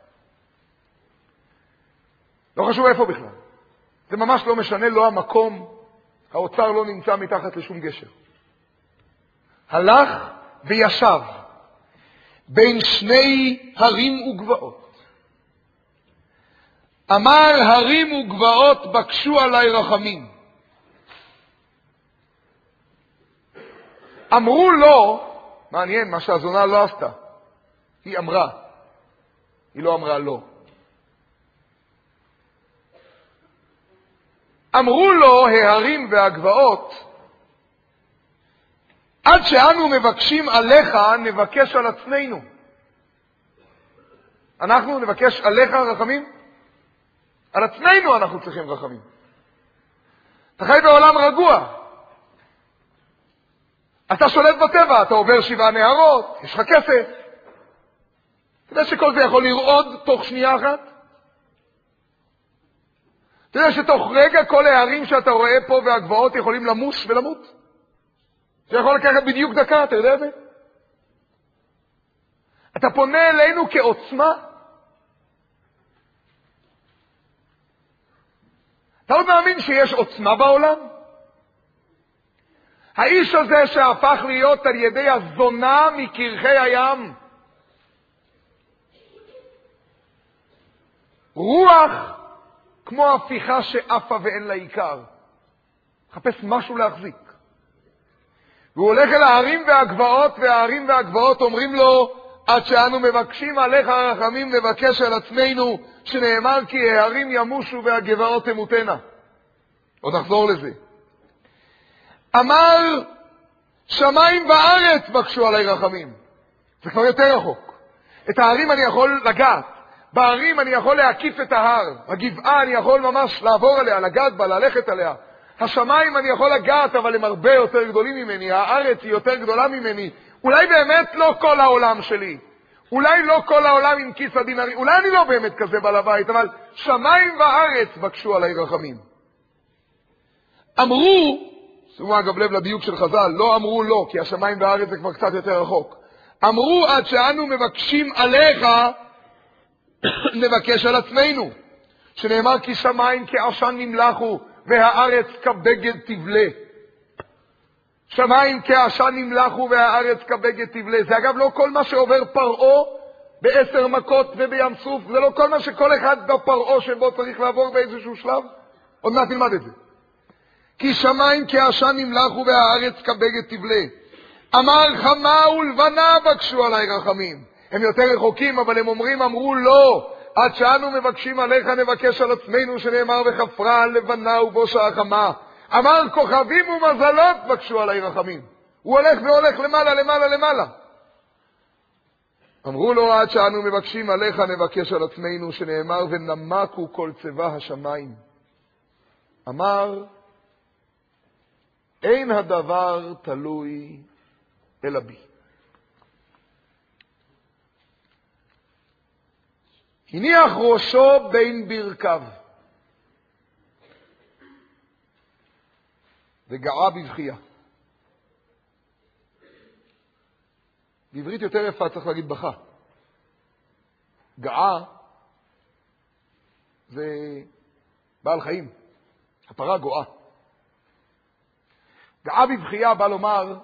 לא חשוב איפה בכלל. זה ממש לא משנה, לא המקום. האוצר לא נמצא מתחת לשום גשר. הלך וישב בין שני הרים וגבעות. אמר הרים וגבעות בקשו עליי רחמים. אמרו לו, מעניין מה שהזונה לא עשתה. היא אמרה. היא לא אמרה לא. אמרו לו ההרים והגבעות, עד שאנו מבקשים עליך, נבקש על עצמנו. אנחנו נבקש עליך רחמים? על עצמנו אנחנו צריכים רחמים. אתה חי בעולם רגוע. אתה שולט בטבע, אתה עובר שבעה נהרות, יש לך כסף. אתה יודע שכל זה יכול לרעוד תוך שנייה אחת? אתה יודע שתוך רגע כל הערים שאתה רואה פה והגבעות יכולים למוש ולמות? זה יכול לקחת בדיוק דקה, אתה יודע את זה? אתה פונה אלינו כעוצמה? אתה עוד מאמין שיש עוצמה בעולם? האיש הזה שהפך להיות על ידי הזונה מקרחי הים, רוח כמו הפיכה שאפה ואין לה עיקר. חפש משהו להחזיק. והוא הולך אל הערים והגבעות, והערים והגבעות אומרים לו, עד שאנו מבקשים עליך רחמים נבקש על עצמנו, שנאמר כי הערים ימושו והגבעות תמותנה. עוד נחזור לזה. אמר, שמיים וארץ בקשו עלי רחמים. זה כבר יותר רחוק. את הערים אני יכול לגעת. בערים אני יכול להקיף את ההר. הגבעה אני יכול ממש לעבור עליה, לגעת בה, ללכת עליה. השמיים אני יכול לגעת, אבל הם הרבה יותר גדולים ממני. הארץ היא יותר גדולה ממני. אולי באמת לא כל העולם שלי. אולי לא כל העולם עם כיס הדינרי. אולי אני לא באמת כזה בעל הבית, אבל שמיים וארץ בקשו עלי רחמים. אמרו, שימו אגב לב לדיוק של חז"ל, לא אמרו לא, כי השמיים והארץ זה כבר קצת יותר רחוק. אמרו עד שאנו מבקשים עליך, נבקש על עצמנו. שנאמר כי שמיים כעשן נמלחו, והארץ כבגד תבלה. שמיים כעשן נמלחו, והארץ כבגד תבלה. זה אגב לא כל מה שעובר פרעה בעשר מכות ובים סוף, זה לא כל מה שכל אחד בפרעה שבו צריך לעבור באיזשהו שלב. עוד מעט נלמד את זה. כי שמיים כעשן נמלחו, והארץ כבגד תבלה. אמר חמה ולבנה בקשו עליי רחמים. הם יותר רחוקים, אבל הם אומרים, אמרו לא, עד שאנו מבקשים עליך נבקש על עצמנו, שנאמר וחפרה לבנה ובושה החמה. אמר כוכבים ומזלות בקשו עליי רחמים. הוא הולך והולך למעלה, למעלה, למעלה. אמרו לו, עד שאנו מבקשים עליך נבקש על עצמנו, שנאמר ונמקו כל צבא השמיים. אמר, אין הדבר תלוי אלא בי. הניח ראשו בין ברכיו וגאה בבכייה. בעברית יותר יפה צריך להגיד בכה. גאה זה בעל חיים, הפרה גואה. גאה בבכייה בא לומר,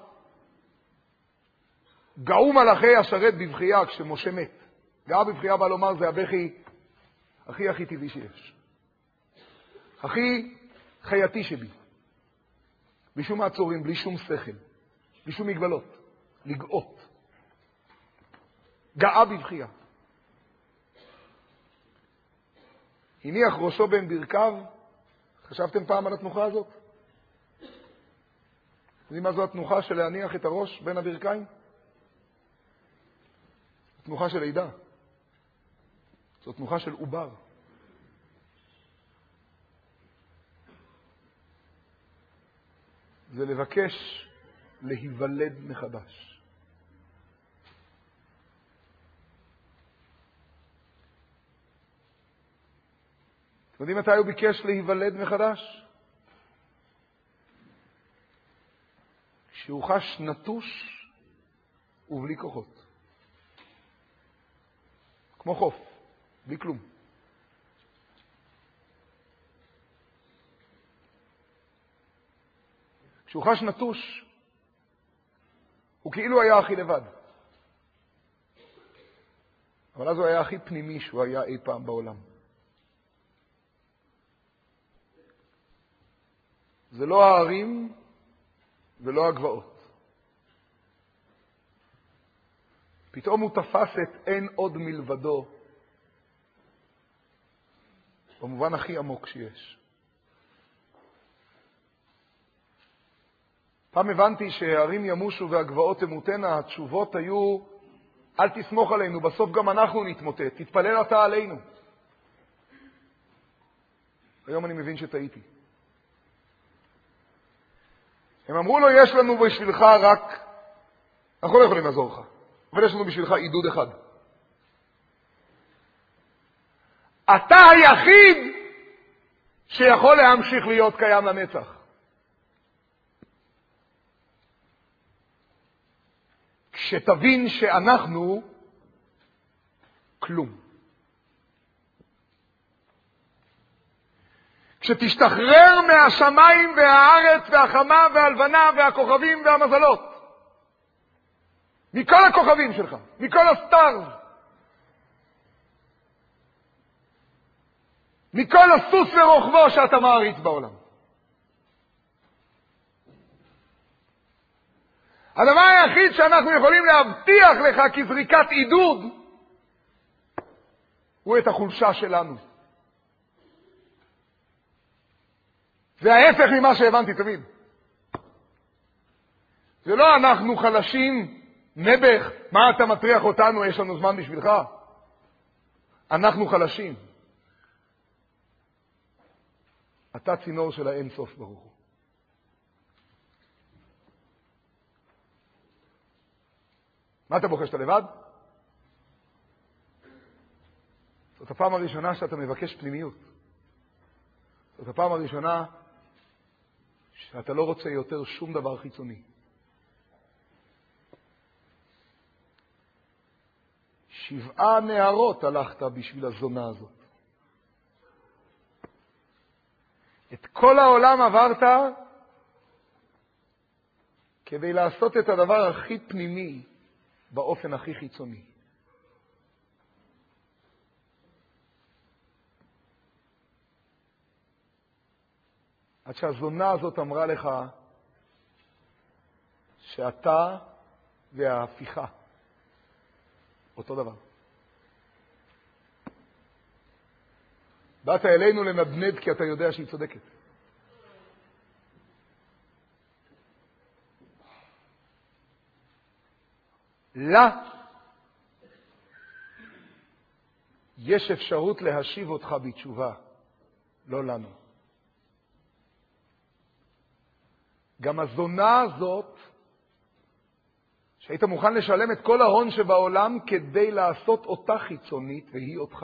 גאו מלאכי השרת בבכייה כשמשה מת. גאה בבכייה בא לומר, זה הבכי הכי הכי טבעי שיש. הכי חייתי שבי. בלי שום מעצורים, בלי שום שכל, בלי שום מגבלות. לגאות. גאה בבכייה. הניח ראשו בין ברכיו. חשבתם פעם על התנוחה הזאת? יודעים מה זו התנוחה של להניח את הראש בין הברכיים? התנוחה של לידה. זו תנוחה של עובר. זה לבקש להיוולד מחדש. אתם יודעים מתי הוא ביקש להיוולד מחדש? כשהוא חש נטוש ובלי כוחות. כמו חוף, בלי כלום. כשהוא חש נטוש, הוא כאילו היה הכי לבד. אבל אז הוא היה הכי פנימי שהוא היה אי פעם בעולם. זה לא הערים ולא הגבעות. פתאום הוא תפס את אין עוד מלבדו, במובן הכי עמוק שיש. פעם הבנתי שהערים ימושו והגבעות תמותנה, התשובות היו, אל תסמוך עלינו, בסוף גם אנחנו נתמוטט, תתפלל אתה עלינו. היום אני מבין שטעיתי. הם אמרו לו, יש לנו בשבילך רק, אנחנו לא יכולים לעזור לך, אבל יש לנו בשבילך עידוד אחד. אתה היחיד שיכול להמשיך להיות קיים לנצח. כשתבין שאנחנו כלום. כשתשתחרר מהשמיים והארץ והחמה והלבנה והכוכבים והמזלות, מכל הכוכבים שלך, מכל הסטארס, מכל הסוס ורוחבו שאתה מעריץ בעולם. הדבר היחיד שאנחנו יכולים להבטיח לך כזריקת עידוד הוא את החולשה שלנו. זה ההפך ממה שהבנתי תמיד. זה לא אנחנו חלשים, נבח, מה אתה מטריח אותנו, יש לנו זמן בשבילך. אנחנו חלשים. אתה צינור של האין סוף ברוך הוא. מה אתה בוחש, אתה לבד? זאת הפעם הראשונה שאתה מבקש פנימיות. זאת הפעם הראשונה שאתה לא רוצה יותר שום דבר חיצוני. שבעה נערות הלכת בשביל הזונה הזאת. את כל העולם עברת כדי לעשות את הדבר הכי פנימי באופן הכי חיצוני. עד שהזונה הזאת אמרה לך שאתה וההפיכה אותו דבר. באת אלינו לנדנד כי אתה יודע שהיא צודקת. לה יש אפשרות להשיב אותך בתשובה, לא לנו. גם הזונה הזאת, שהיית מוכן לשלם את כל ההון שבעולם כדי לעשות אותה חיצונית והיא אותך.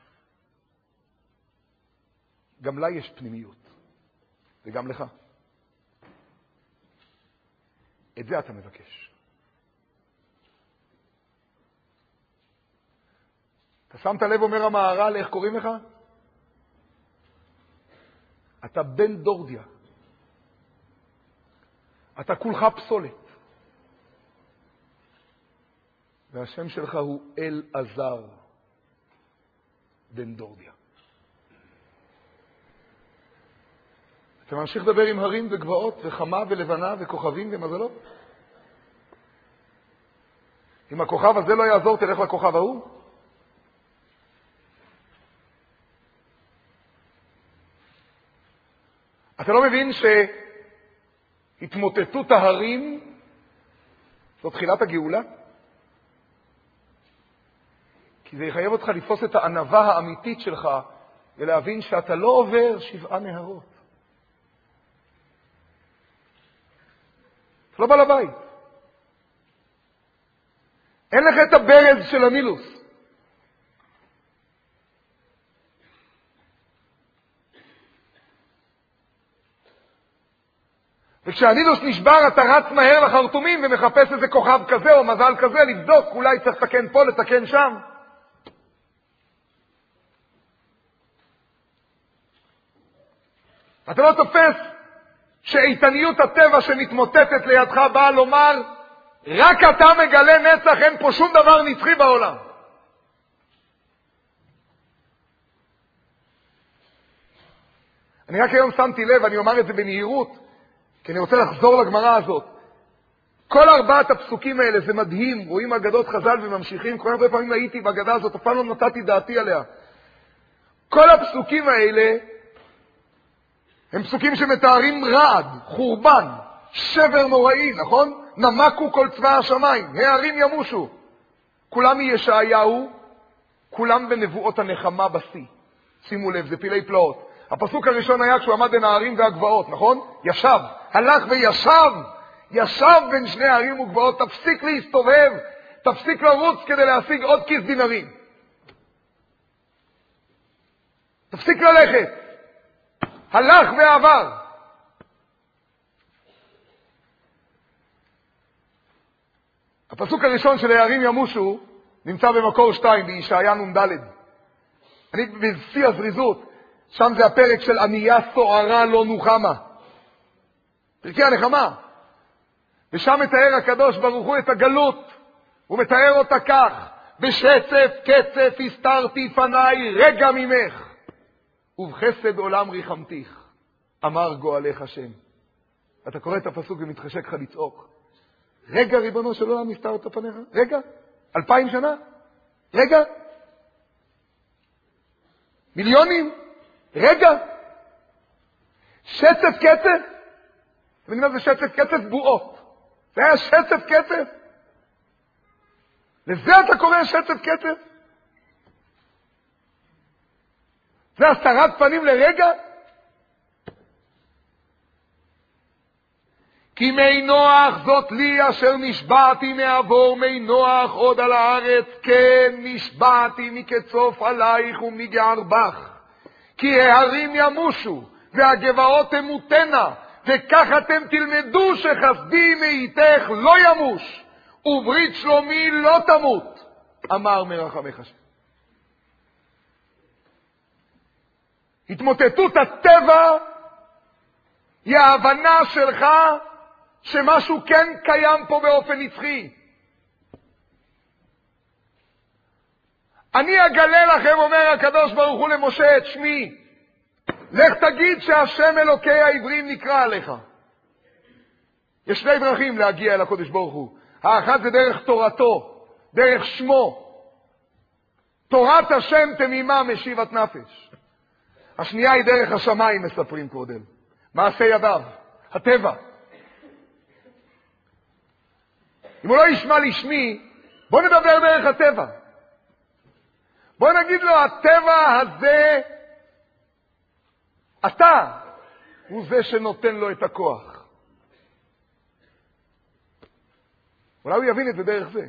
גם לה יש פנימיות, וגם לך. את זה אתה מבקש. אתה שמת לב, אומר המהר"ל, איך קוראים לך? אתה בן דורדיה. אתה כולך פסולת. והשם שלך הוא אל עזר, בן דורדיה. אתה ממשיך לדבר עם הרים וגבעות וחמה ולבנה וכוכבים ומזלות? אם הכוכב הזה לא יעזור, תלך לכוכב ההוא. אתה לא מבין שהתמוטטות ההרים זו תחילת הגאולה? כי זה יחייב אותך לתפוס את הענווה האמיתית שלך ולהבין שאתה לא עובר שבעה נהרות. אתה לא בא לבית. אין לך את הברז של הנילוס. וכשהנילוס נשבר אתה רץ מהר לחרטומים ומחפש איזה כוכב כזה או מזל כזה לבדוק, אולי צריך לתקן פה, לתקן שם. אתה לא תופס שאיתניות הטבע שמתמוטטת לידך באה לומר, רק אתה מגלה נצח, אין פה שום דבר נצחי בעולם. אני רק היום שמתי לב, אני אומר את זה בנהירות, כי אני רוצה לחזור לגמרא הזאת. כל ארבעת הפסוקים האלה, זה מדהים, רואים אגדות חז"ל וממשיכים, כל הרבה פעמים הייתי באגדה הזאת, אף פעם לא נתתי דעתי עליה. כל הפסוקים האלה, הם פסוקים שמתארים רעד, חורבן, שבר נוראי, נכון? נמקו כל צבא השמיים, הערים ימושו. כולם מישעיהו, כולם בנבואות הנחמה בשיא. שימו לב, זה פילי פלאות. הפסוק הראשון היה כשהוא עמד בין הערים והגבעות, נכון? ישב, הלך וישב, ישב בין שני הערים וגבעות, תפסיק להסתובב, תפסיק לרוץ כדי להשיג עוד כיס דינרים. תפסיק ללכת. הלך ועבר. הפסוק הראשון של הערים ימושו נמצא במקור שתיים, בישעיה נ"ד. אני בשיא הזריזות, שם זה הפרק של ענייה סוערה לא נוחמה. פרקי הנחמה. ושם מתאר הקדוש ברוך הוא את הגלות. הוא מתאר אותה כך, בשצף קצף הסתרתי פניי רגע ממך. ובחסד עולם ריחמתיך, אמר גואלך השם. אתה קורא את הפסוק ומתחשק לך לצעוק. רגע ריבונו של עולם הסתרת פניך? רגע? אלפיים שנה? רגע? מיליונים? רגע? שצף קצף? אתם יודעים מה זה שצף קצף? בועות. זה היה שצף קצף? לזה אתה קורא שצף קצף? זה הסתרת פנים לרגע? כי מי נוח זאת לי אשר נשבעתי מעבור מי נוח עוד על הארץ, כן נשבעתי מקצוף עלייך ומגער בך. כי ההרים ימושו והגבעות תמותנה, וכך אתם תלמדו שחסדי מאיתך לא ימוש, וברית שלומי לא תמות, אמר מרחמך השם. התמוטטות הטבע היא ההבנה שלך שמשהו כן קיים פה באופן נצחי. אני אגלה לכם, אומר הקדוש ברוך הוא למשה, את שמי. לך תגיד שהשם אלוקי העברים נקרא עליך. יש שני דרכים להגיע אל הקדוש ברוך הוא. האחת זה דרך תורתו, דרך שמו. תורת השם תמימה משיבת נפש. השנייה היא דרך השמיים, מספרים קודם. מעשה ידיו, הטבע. אם הוא לא ישמע לשמי, בוא נדבר דרך הטבע. בוא נגיד לו, הטבע הזה, אתה, הוא זה שנותן לו את הכוח. אולי הוא יבין את זה דרך זה.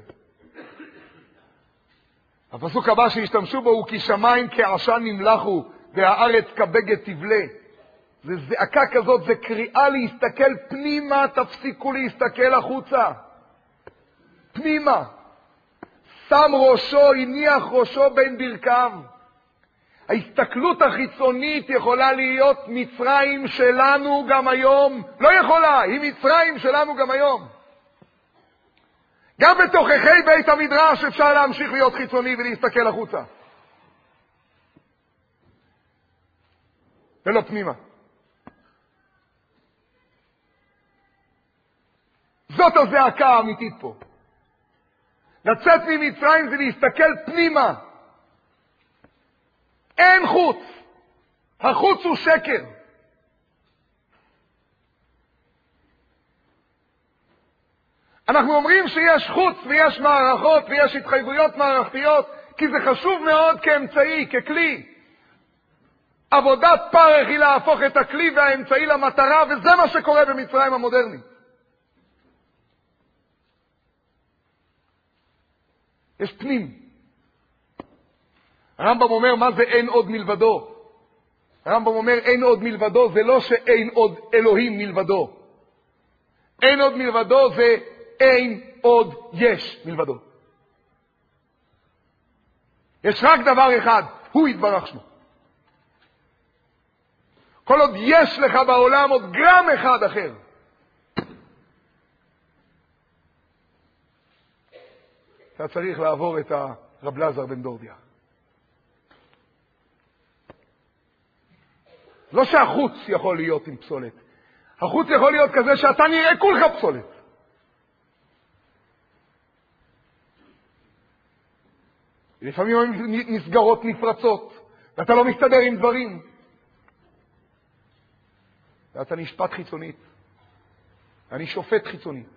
הפסוק הבא שהשתמשו בו הוא כי שמיים כעשן נמלחו והארץ כבגד תבלה. זה זעקה כזאת, זה קריאה להסתכל פנימה, תפסיקו להסתכל החוצה. פנימה. שם ראשו, הניח ראשו בין ברכיו. ההסתכלות החיצונית יכולה להיות מצרים שלנו גם היום. לא יכולה, היא מצרים שלנו גם היום. גם בתוככי בית המדרש אפשר להמשיך להיות חיצוני ולהסתכל החוצה. ולא פנימה. זאת הזעקה האמיתית פה. לצאת ממצרים זה להסתכל פנימה. אין חוץ. החוץ הוא שקר. אנחנו אומרים שיש חוץ ויש מערכות ויש התחייבויות מערכתיות, כי זה חשוב מאוד כאמצעי, ככלי. עבודת פרך היא להפוך את הכלי והאמצעי למטרה, וזה מה שקורה במצרים המודרנית. יש פנים. הרמב"ם אומר מה זה אין עוד מלבדו. הרמב"ם אומר אין עוד מלבדו, זה לא שאין עוד אלוהים מלבדו. אין עוד מלבדו זה אין עוד יש מלבדו. יש רק דבר אחד, הוא יתברך שמו. כל עוד יש לך בעולם עוד גרם אחד אחר. אתה צריך לעבור את הרב לזר בן דורדיה. לא שהחוץ יכול להיות עם פסולת. החוץ יכול להיות כזה שאתה נראה כולך פסולת. לפעמים נסגרות נפרצות, ואתה לא מסתדר עם דברים. ואתה נשפט חיצונית. אני שופט חיצונית.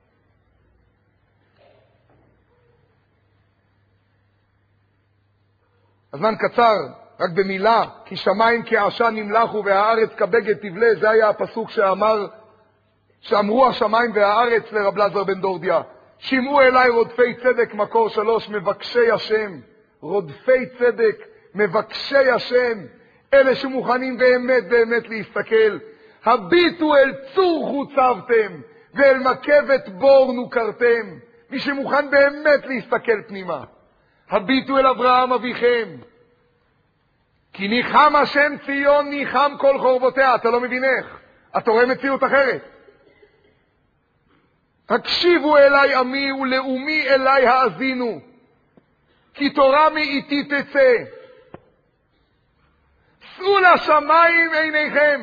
הזמן קצר, רק במילה, כי שמיים כעשן נמלחו והארץ כבגד תבלה, זה היה הפסוק שאמר, שאמרו השמיים והארץ לרב לזר בן דורדיה. שמעו אליי רודפי צדק, מקור שלוש, מבקשי השם. רודפי צדק, מבקשי השם, אלה שמוכנים באמת באמת להסתכל. הביטו אל צור חוצבתם, ואל מקבת בור נוקרתם. מי שמוכן באמת להסתכל פנימה. הביטו אל אברהם אביכם. כי ניחם השם ציון, ניחם כל חורבותיה. אתה לא מבין איך. אתה רואה מציאות אחרת. הקשיבו אליי עמי ולאומי אליי האזינו. כי תורה מאיתי תצא. שאו לשמיים עיניכם.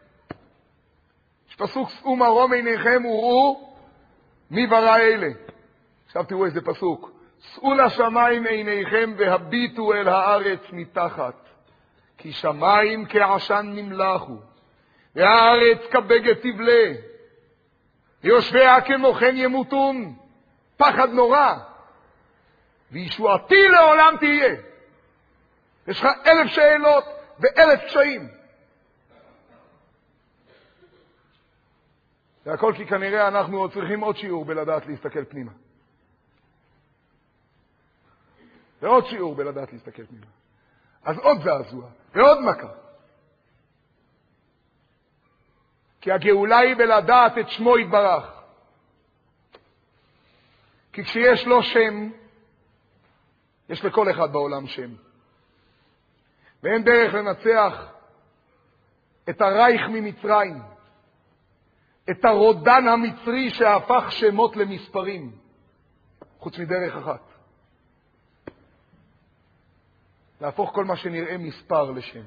יש פסוק שאו מרום עיניכם וראו מי ברא אלה. עכשיו תראו איזה פסוק. שאו לשמיים עיניכם והביטו אל הארץ מתחת. כי שמיים כעשן נמלחו, והארץ כבגד תבלה, ויושביה כמו כן ימותון, פחד נורא, וישועתי לעולם תהיה. יש לך אלף שאלות ואלף קשיים. והכל כי כנראה אנחנו עוד צריכים עוד שיעור בלדעת להסתכל פנימה. ועוד שיעור בלדעת להסתכל פנימה. אז עוד זעזוע, ועוד מכה. כי הגאולה היא בלדעת את שמו יתברך. כי כשיש לו שם, יש לכל אחד בעולם שם. ואין דרך לנצח את הרייך ממצרים, את הרודן המצרי שהפך שמות למספרים, חוץ מדרך אחת. להפוך כל מה שנראה מספר לשם.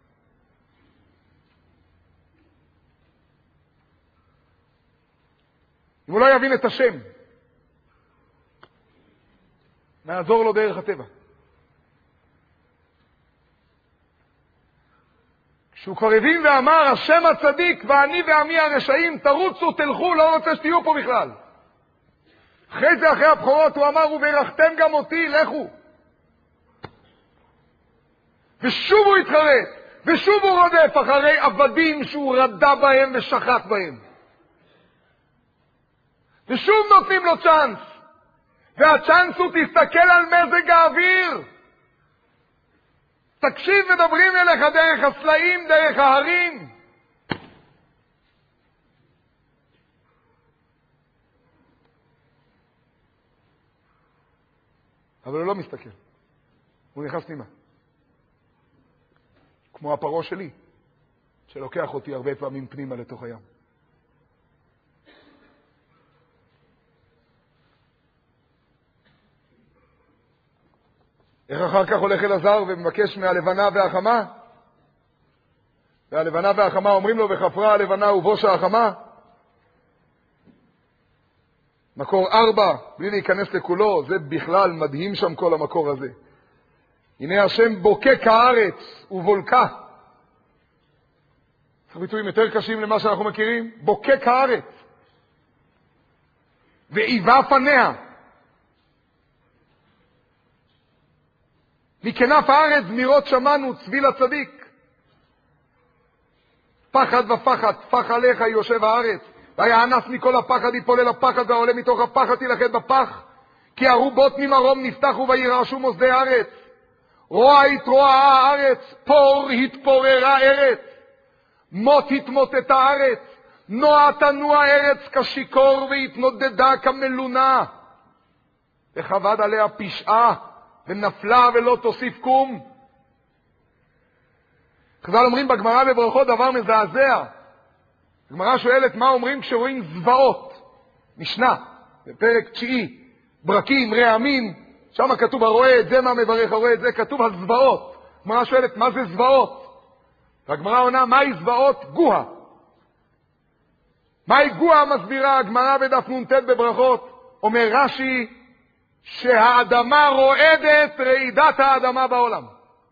אם הוא לא יבין את השם, נעזור לו דרך הטבע. כשהוא כבר הבין ואמר, השם הצדיק ואני ועמי הרשעים, תרוצו, תלכו, לא רוצה שתהיו פה בכלל. אחרי זה, אחרי הבחורות, הוא אמר, וברכתם גם אותי, לכו. ושוב הוא התחרט, ושוב הוא רודף אחרי עבדים שהוא רדה בהם ושחט בהם. ושוב נותנים לו צ'אנס, והצ'אנס הוא תסתכל על מזג האוויר. תקשיב, מדברים אליך דרך הסלעים, דרך ההרים. אבל הוא לא מסתכל. הוא נכנס פנימה. כמו הפרו שלי, שלוקח אותי הרבה פעמים פנימה לתוך הים. איך אחר כך הולך אלעזר ומבקש מהלבנה והחמה? והלבנה והחמה אומרים לו, וחפרה הלבנה ובושה החמה. מקור ארבע, בלי להיכנס לכולו, זה בכלל מדהים שם כל המקור הזה. הנה השם בוקק הארץ ובולקה. זה ביטויים יותר קשים למה שאנחנו מכירים. בוקק הארץ. ואיבה פניה. מכנף הארץ זמירות שמענו צביל הצדיק. פחד ופחד, פח עליך יושב הארץ. ויענס מכל הפחד יפול אל הפחד, והעולה מתוך הפחד תלכד בפח. כי הרובות ממרום נפתחו וירעשו מוסדי הארץ. רוע התרועעה הארץ, פור התפוררה ארץ. מות התמוטטה הארץ. נוע תנוע ארץ כשיקור והתנודדה כמלונה. וכבד עליה פשעה. ונפלה ולא תוסיף קום. חז"ל אומרים בגמרא בברכות דבר מזעזע. הגמרא שואלת מה אומרים כשרואים זוועות. משנה, בפרק תשיעי, ברקים, רעמים, שם כתוב הרואה את זה מה מברך, הרואה את זה, כתוב הזוועות. הגמרא שואלת מה זה זוועות? והגמרא עונה מהי זוועות? גוה. מהי גוה? מסבירה הגמרא בדף נ"ט בברכות. אומר רש"י, שהאדמה רועדת רעידת האדמה בעולם.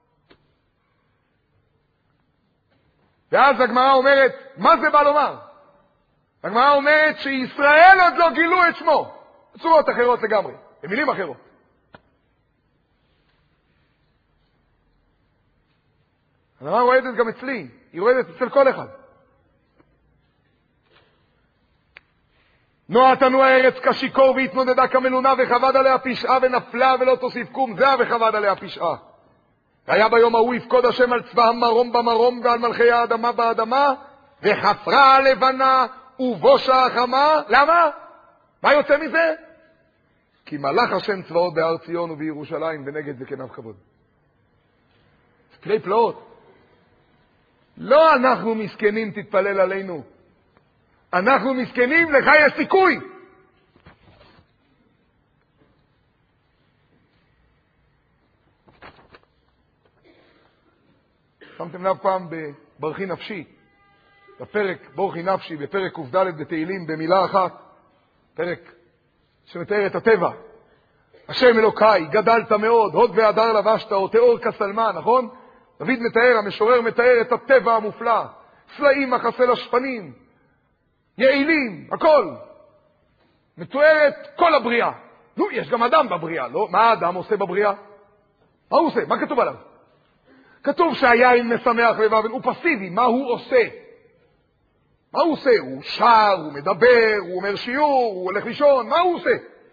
ואז הגמרא אומרת, מה זה בא לומר? הגמרא אומרת שישראל עוד לא גילו את שמו. בצורות אחרות לגמרי, במילים אחרות. האדמה רועדת גם אצלי, היא רועדת אצל כל אחד. נוע תנוע ארץ כשיקור והתנודדה כמלונה, וחבד עליה פשעה ונפלה ולא תוסיף קום. זה וחבד עליה פשעה. והיה ביום ההוא יפקוד השם על צבא המרום במרום ועל מלכי האדמה באדמה, וחפרה הלבנה ובושה החמה. למה? מה יוצא מזה? כי מלך השם צבאות בהר ציון ובירושלים, ונגד זה כנף כבוד. פלאי פלאות. לא אנחנו מסכנים, תתפלל עלינו. אנחנו מסכנים, לך יש סיכוי. שמתם לב פעם בברכי נפשי, בפרק בורכי נפשי, בפרק ק"ד בתהילים, במילה אחת, פרק שמתאר את הטבע. השם אלוקיי, גדלת מאוד, הוד והדר לבשת, או תיאור כסלמה, נכון? דוד מתאר, המשורר מתאר את הטבע המופלא, סלעים, מחסה לשפנים, יעילים, הכל. מתוארת כל הבריאה. נו, יש גם אדם בבריאה, לא? מה האדם עושה בבריאה? מה הוא עושה? מה כתוב עליו? כתוב שהיין משמח לבב, הוא פסיבי, מה הוא עושה? מה הוא עושה? הוא שר, הוא מדבר, הוא אומר שיעור, הוא הולך לישון, מה הוא עושה?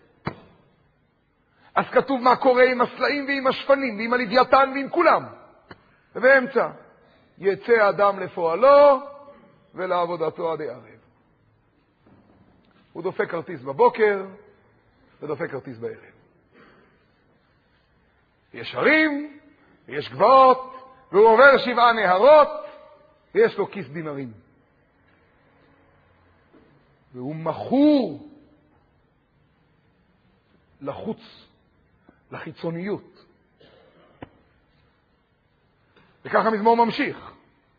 אז כתוב מה קורה עם הסלעים ועם השפנים, ועם הלוויתן ועם כולם. ובאמצע, יצא אדם לפועלו ולעבודתו עד הערב. הוא דופק כרטיס בבוקר ודופק כרטיס בערב. יש הרים, ויש גבעות, והוא עובר שבעה נהרות, ויש לו כיס דינרים. והוא מכור לחוץ, לחיצוניות. וככה מזמור ממשיך.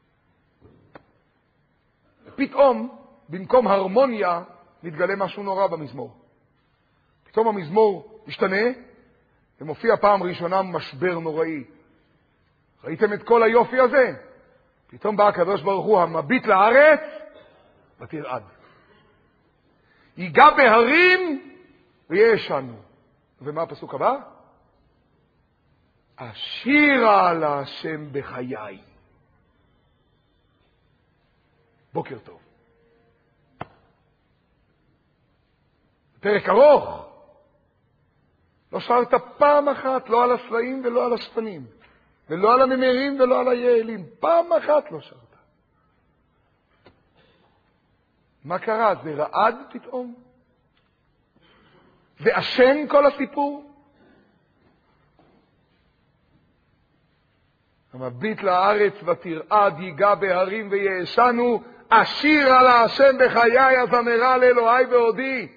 פתאום, במקום הרמוניה, מתגלה משהו נורא במזמור. פתאום המזמור משתנה, ומופיע פעם ראשונה משבר נוראי. ראיתם את כל היופי הזה? פתאום בא הקדוש ברוך הוא המביט לארץ, ותרעד. ייגע בהרים וישנו. ומה הפסוק הבא? אשירה להשם בחיי. בוקר טוב. פרק ארוך. לא שרת פעם אחת, לא על הסלעים ולא על השפנים, ולא על הנמרים ולא על היעלים. פעם אחת לא שרת. מה קרה? זה רעד פתאום? זה אשן כל הסיפור? המביט לארץ ותרעד ייגע בהרים ויעשנו, אשירה להשם בחיי אזמרה לאלוהי ועודי.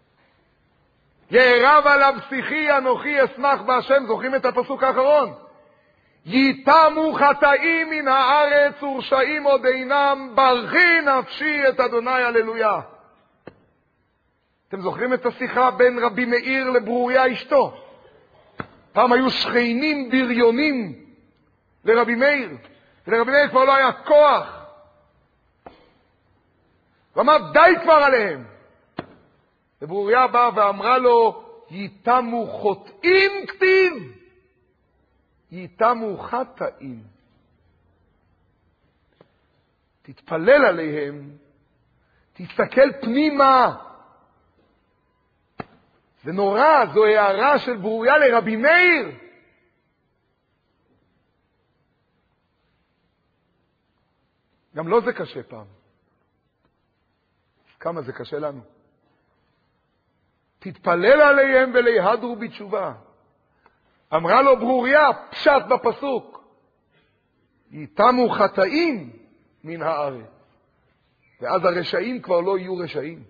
יערב עליו שיחי אנוכי אשמח בהשם. זוכרים את הפסוק האחרון? ייתמו חטאים מן הארץ ורשעים עוד אינם, ברכי נפשי את אדוני הללויה. אתם זוכרים את השיחה בין רבי מאיר לברוריה אשתו? פעם היו שכנים בריונים לרבי מאיר, ולרבי מאיר כבר לא היה כוח. ואמר די כבר עליהם. וברוריה באה ואמרה לו, ייתמו חוטאים כתיב, ייתמו חטאים. תתפלל עליהם, תסתכל פנימה. זה נורא, זו הערה של ברוריה לרבי מאיר. גם לא זה קשה פעם. כמה זה קשה לנו. תתפלל עליהם וליהדרו בתשובה. אמרה לו ברוריה, פשט בפסוק, ייתמו חטאים מן הארץ. ואז הרשעים כבר לא יהיו רשעים.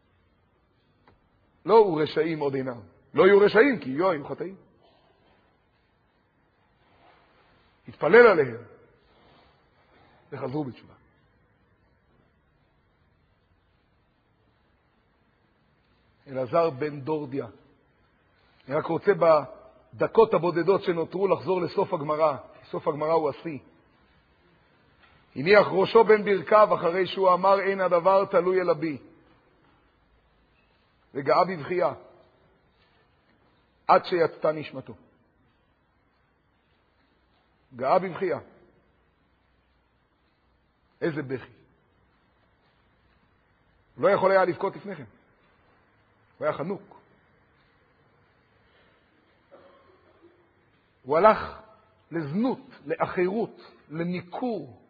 לא יהיו רשעים עוד אינם. לא יהיו רשעים כי יהיו חטאים. תתפלל עליהם וחזרו בתשובה. אלעזר בן דורדיה. אני רק רוצה בדקות הבודדות שנותרו לחזור לסוף הגמרא. סוף הגמרא הוא השיא. הניח ראשו בין ברכיו אחרי שהוא אמר אין הדבר תלוי אל אבי. וגאה בבכייה עד שיצתה נשמתו. גאה בבכייה. איזה בכי. לא יכול היה לבכות לפני כן. הוא היה חנוק. הוא הלך לזנות, לאחירות, לניכור.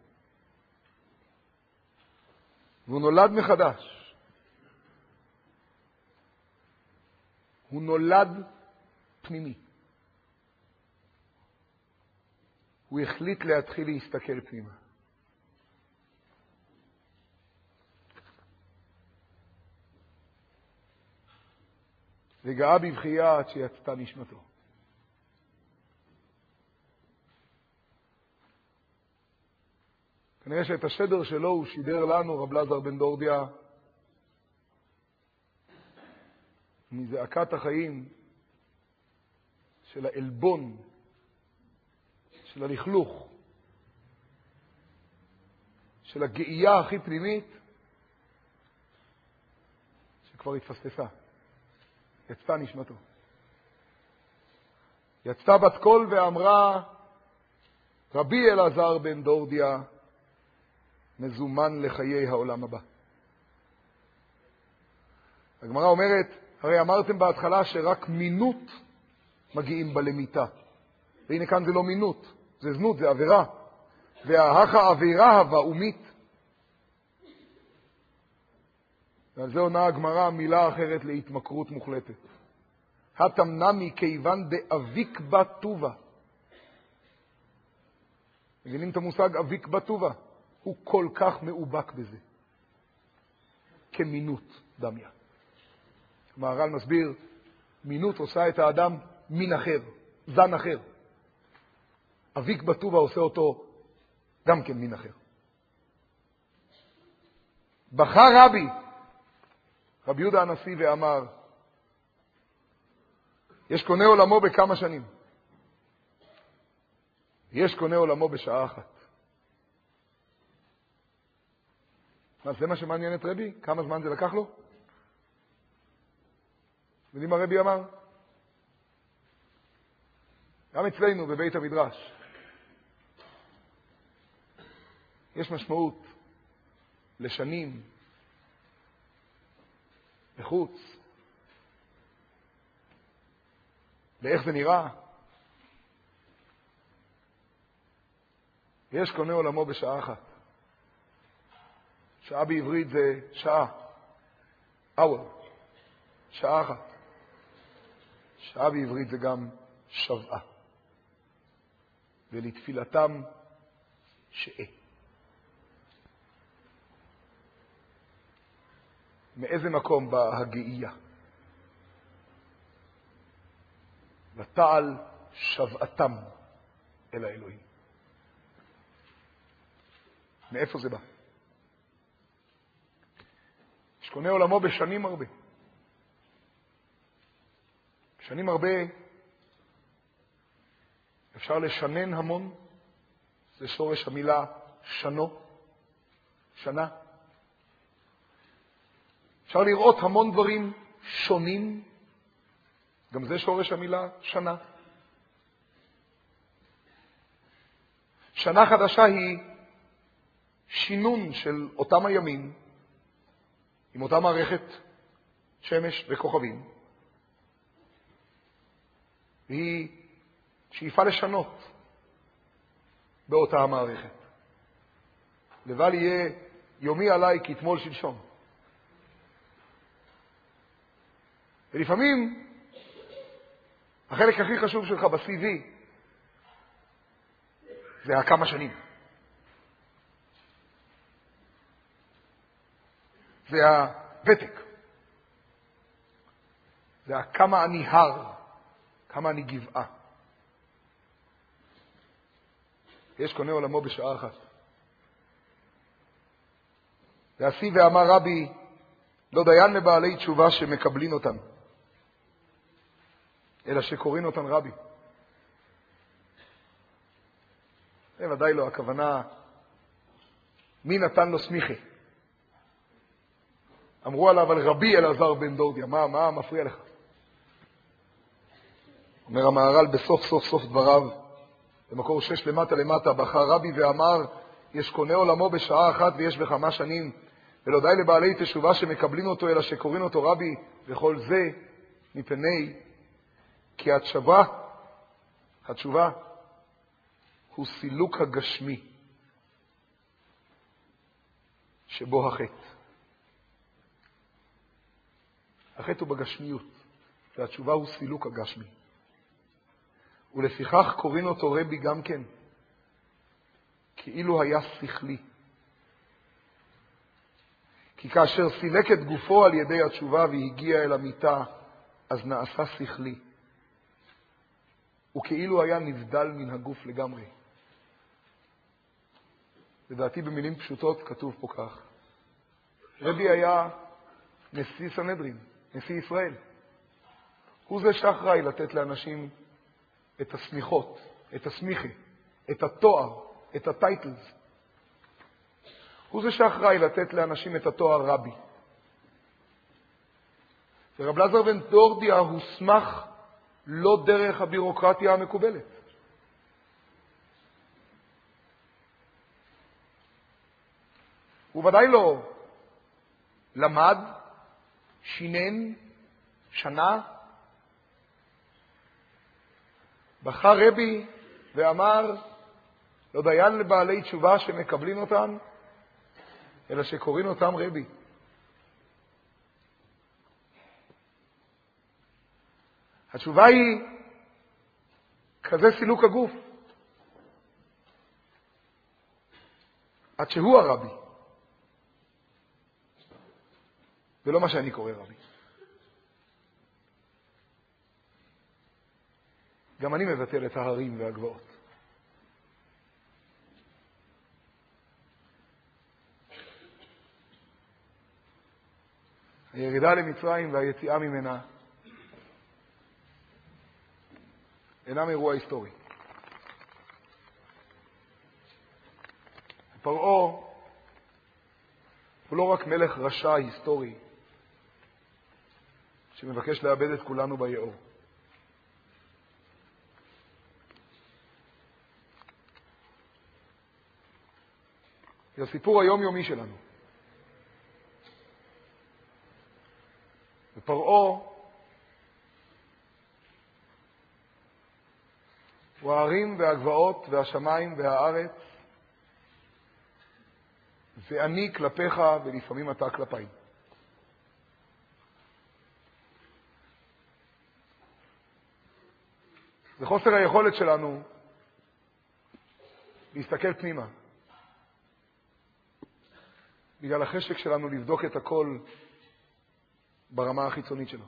והוא נולד מחדש. הוא נולד פנימי. הוא החליט להתחיל להסתכל פנימה. וגאה בבכייה עד שיצתה נשמתו. כנראה שאת השדר שלו הוא שידר לנו, רב אלעזר בן דורדיה, מזעקת החיים של האלבון, של הלכלוך, של הגאייה הכי פנימית, שכבר התפספסה. יצתה נשמתו. יצתה בת קול ואמרה, רבי אלעזר בן דורדיה מזומן לחיי העולם הבא. הגמרא אומרת, הרי אמרתם בהתחלה שרק מינות מגיעים בלמיתה. והנה כאן זה לא מינות, זה זנות, זה עבירה. וההכה עבירה הוואומית. ועל זה עונה הגמרא מילה אחרת להתמכרות מוחלטת. התמנמי כיוון דאביק בטובה. מבינים את המושג אביק בטובה? הוא כל כך מאובק בזה. כמינות דמיה. המהר"ל מסביר, מינות עושה את האדם מין אחר, זן אחר. אביק בטובה עושה אותו גם כן מין אחר. בכה רבי, רבי יהודה הנשיא ואמר, יש קונה עולמו בכמה שנים. יש קונה עולמו בשעה אחת. אז זה מה שמעניין את רבי? כמה זמן זה לקח לו? יודעים מה רבי אמר? גם אצלנו בבית המדרש. יש משמעות לשנים, לחוץ, לאיך זה נראה. יש קונה עולמו בשעה אחת. שעה בעברית זה שעה, hour, שעה אחת. שעה בעברית זה גם שבעה. ולתפילתם שעה. מאיזה מקום באה הגאייה? ותעל שבעתם אל האלוהים. מאיפה זה בא? יש קונה עולמו בשנים הרבה. בשנים הרבה אפשר לשנן המון. זה שורש המילה שנו, שנה. אפשר לראות המון דברים שונים. גם זה שורש המילה שנה. שנה חדשה היא שינון של אותם הימים, עם אותה מערכת שמש וכוכבים. והיא שאיפה לשנות באותה המערכת. לבל יהיה יומי עליי כתמול שלשום. ולפעמים החלק הכי חשוב שלך ב-סי וי זה הכמה שנים. זה הוותק. זה הכמה אני הר, כמה אני גבעה. יש קונה עולמו בשעה אחת. ועשי ואמר רבי, לא דיין לבעלי תשובה שמקבלין אותם, אלא שקוראים אותם רבי. זה ודאי לא הכוונה, מי נתן לו סמיכה? אמרו עליו על רבי אלעזר בן דורדיה, מה, מה מפריע לך? אומר המהר"ל בסוף סוף סוף דבריו, במקור שש למטה למטה, בחר רבי ואמר, יש קונה עולמו בשעה אחת ויש בכמה שנים, ולא די לבעלי תשובה שמקבלין אותו, אלא שקוראים אותו רבי, וכל זה מפני כי התשובה, התשובה הוא סילוק הגשמי שבו החטא. החטא הוא בגשמיות, והתשובה הוא סילוק הגשמי. ולפיכך קוראים אותו רבי גם כן, כאילו היה שכלי. כי כאשר סילק את גופו על ידי התשובה והגיע אל המיטה, אז נעשה שכלי. וכאילו היה נבדל מן הגוף לגמרי. לדעתי במילים פשוטות כתוב פה כך. רבי היה נשיא סנהדרין, נשיא ישראל. הוא זה שאחראי לתת לאנשים את הסמיכות, את הסמיכה, את התואר, את הטייטלס. הוא זה שאחראי לתת לאנשים את התואר רבי. ורב אלעזר בן דורדיה הוסמך לא דרך הבירוקרטיה המקובלת. הוא ודאי לא למד, שינן, שנה. בחר רבי ואמר, לא דיין לבעלי תשובה שמקבלים אותם, אלא שקוראים אותם רבי. התשובה היא כזה סילוק הגוף. עד שהוא הרבי. ולא מה שאני קורא רבי. גם אני מבטל את ההרים והגבעות. הירידה למצרים והיציאה ממנה אינם אירוע היסטורי. פרעה הוא לא רק מלך רשע היסטורי שמבקש לאבד את כולנו ביאור. היא הסיפור היומיומי שלנו. ופרעה הוא הערים והגבעות והשמיים והארץ, ואני כלפיך ולפעמים אתה כלפיי. זה חוסר היכולת שלנו להסתכל פנימה. בגלל החשק שלנו לבדוק את הכל ברמה החיצונית שלו.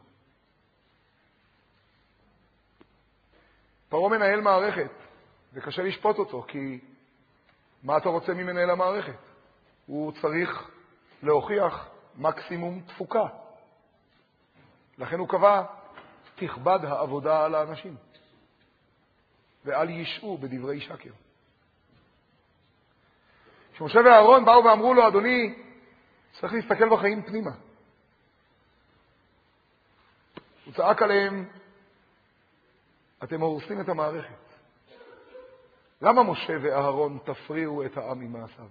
פרעה מנהל מערכת, וקשה לשפוט אותו, כי מה אתה רוצה ממנהל המערכת? הוא צריך להוכיח מקסימום תפוקה. לכן הוא קבע, תכבד העבודה על האנשים, ואל ישעו בדברי שקר. כשמשה ואהרון באו ואמרו לו, אדוני, צריך להסתכל בחיים פנימה. הוא צעק עליהם, אתם הורסים את המערכת. למה משה ואהרון תפריעו את העם עם מעשיו?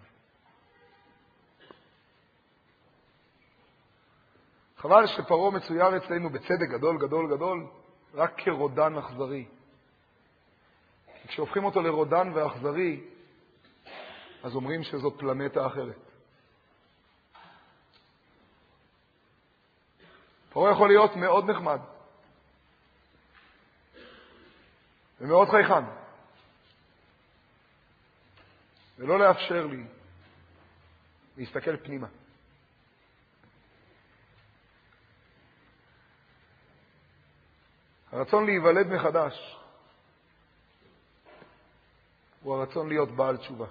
חבל שפרעה מצויר אצלנו בצדק גדול גדול גדול, רק כרודן אכזרי. כשהופכים אותו לרודן ואכזרי, אז אומרים שזו פלנטה אחרת. פרעה יכול להיות מאוד נחמד, ומאוד חייכן, ולא לאפשר לי להסתכל פנימה. הרצון להיוולד מחדש הוא הרצון להיות בעל תשובה.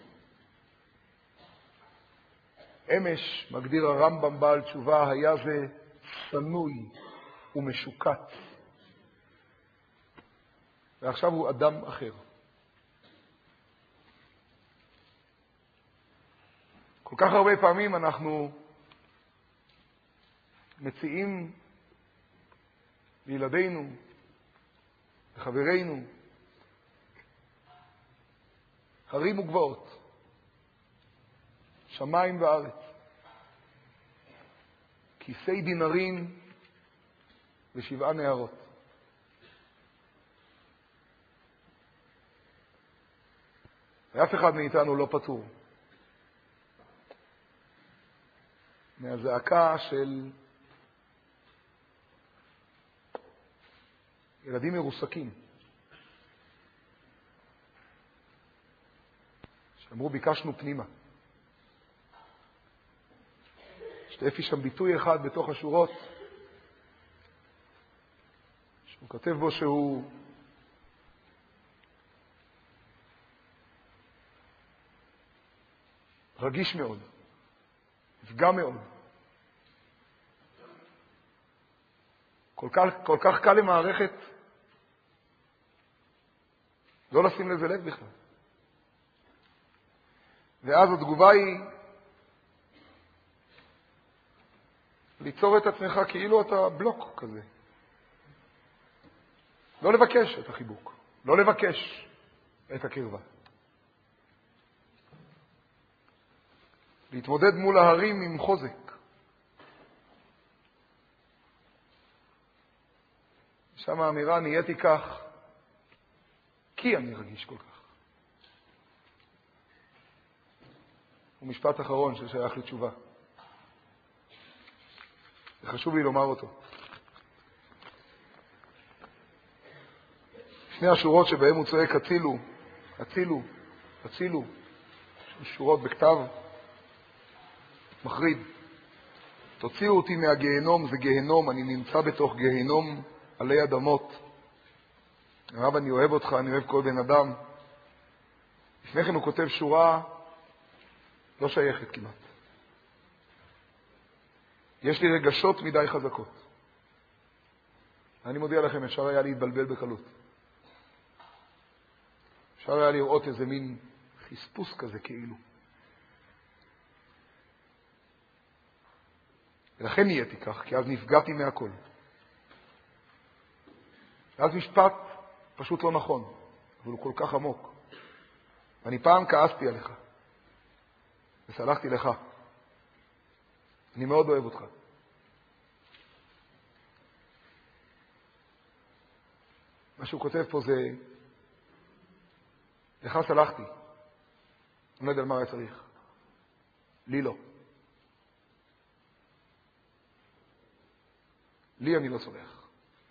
אמש מגדיר הרמב"ם בעל תשובה, היה זה סנוי ומשוקט. ועכשיו הוא אדם אחר. כל כך הרבה פעמים אנחנו מציעים לילדינו, לחברינו, הרים וגבעות, שמיים וארץ, כיסי דינרים ושבעה נהרות. ואף אחד מאיתנו לא פטור מהזעקה של ילדים מרוסקים, שאמרו ביקשנו פנימה. שתפי שם ביטוי אחד בתוך השורות, שהוא כותב בו שהוא רגיש מאוד, נפגע מאוד. כל כך, כל כך קל למערכת לא לשים לזה לב בכלל. ואז התגובה היא ליצור את עצמך כאילו אתה בלוק כזה. לא לבקש את החיבוק, לא לבקש את הקרבה. להתמודד מול ההרים עם חוזק. שם האמירה, נהייתי כך כי אני רגיש כל כך. ומשפט אחרון ששייך לתשובה. וחשוב לי לומר אותו. שני השורות שבהם הוא צועק, הצילו, הצילו, הצילו, שורות בכתב, מחריד. תוציאו אותי מהגיהנום, זה גיהנום, אני נמצא בתוך גיהנום עלי אדמות. הרב, אני אוהב אותך, אני אוהב כל בן אדם. לפני כן הוא כותב שורה לא שייכת כמעט. יש לי רגשות מדי חזקות. אני מודיע לכם, אפשר היה להתבלבל בקלות. אפשר היה לראות איזה מין חספוס כזה כאילו. ולכן נהייתי כך, כי אז נפגעתי מהכל. ואז משפט פשוט לא נכון, אבל הוא כל כך עמוק. ואני פעם כעסתי עליך. וסלחתי לך. אני מאוד אוהב אותך. מה שהוא כותב פה זה, לך סלחתי. אני לא יודע על מה היה צריך. לי לא. לי אני לא סולח.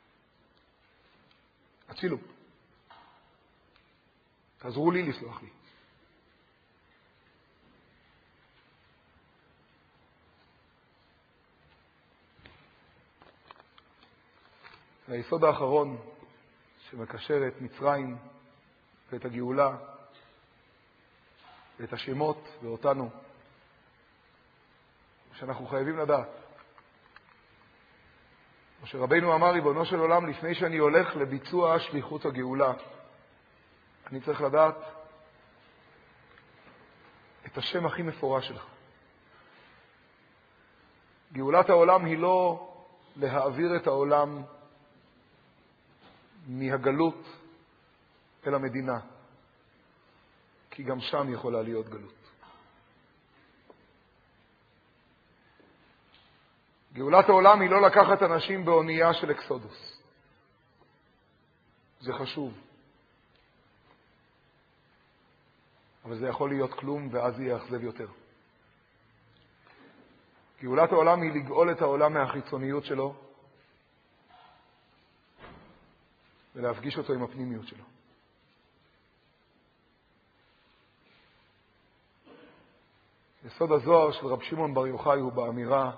הצילו. תעזרו לי לסלוח לי. היסוד האחרון שמקשר את מצרים ואת הגאולה ואת השמות ואותנו, שאנחנו חייבים לדעת. משה רבינו אמר, ריבונו של עולם, לפני שאני הולך לביצוע שליחות הגאולה, אני צריך לדעת את השם הכי מפורש שלך. גאולת העולם היא לא להעביר את העולם מהגלות אל המדינה, כי גם שם יכולה להיות גלות. גאולת העולם היא לא לקחת אנשים באונייה של אקסודוס. זה חשוב. אבל זה יכול להיות כלום, ואז יהיה אכזב יותר. גאולת העולם היא לגאול את העולם מהחיצוניות שלו, ולהפגיש אותו עם הפנימיות שלו. יסוד הזוהר של רב שמעון בר יוחאי הוא באמירה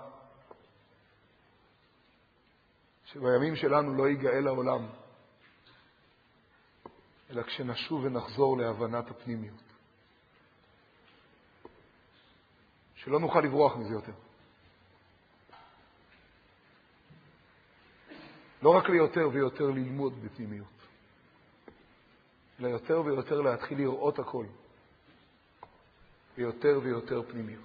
שבימים שלנו לא ייגאל העולם, אלא כשנשוב ונחזור להבנת הפנימיות. שלא נוכל לברוח מזה יותר. לא רק ליותר ויותר ללמוד בפנימיות, אלא יותר ויותר להתחיל לראות הכל, ויותר ויותר פנימיות.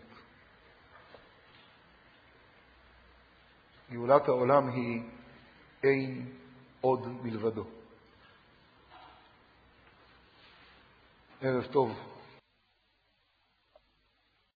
גאולת העולם היא אין עוד מלבדו. ערב טוב.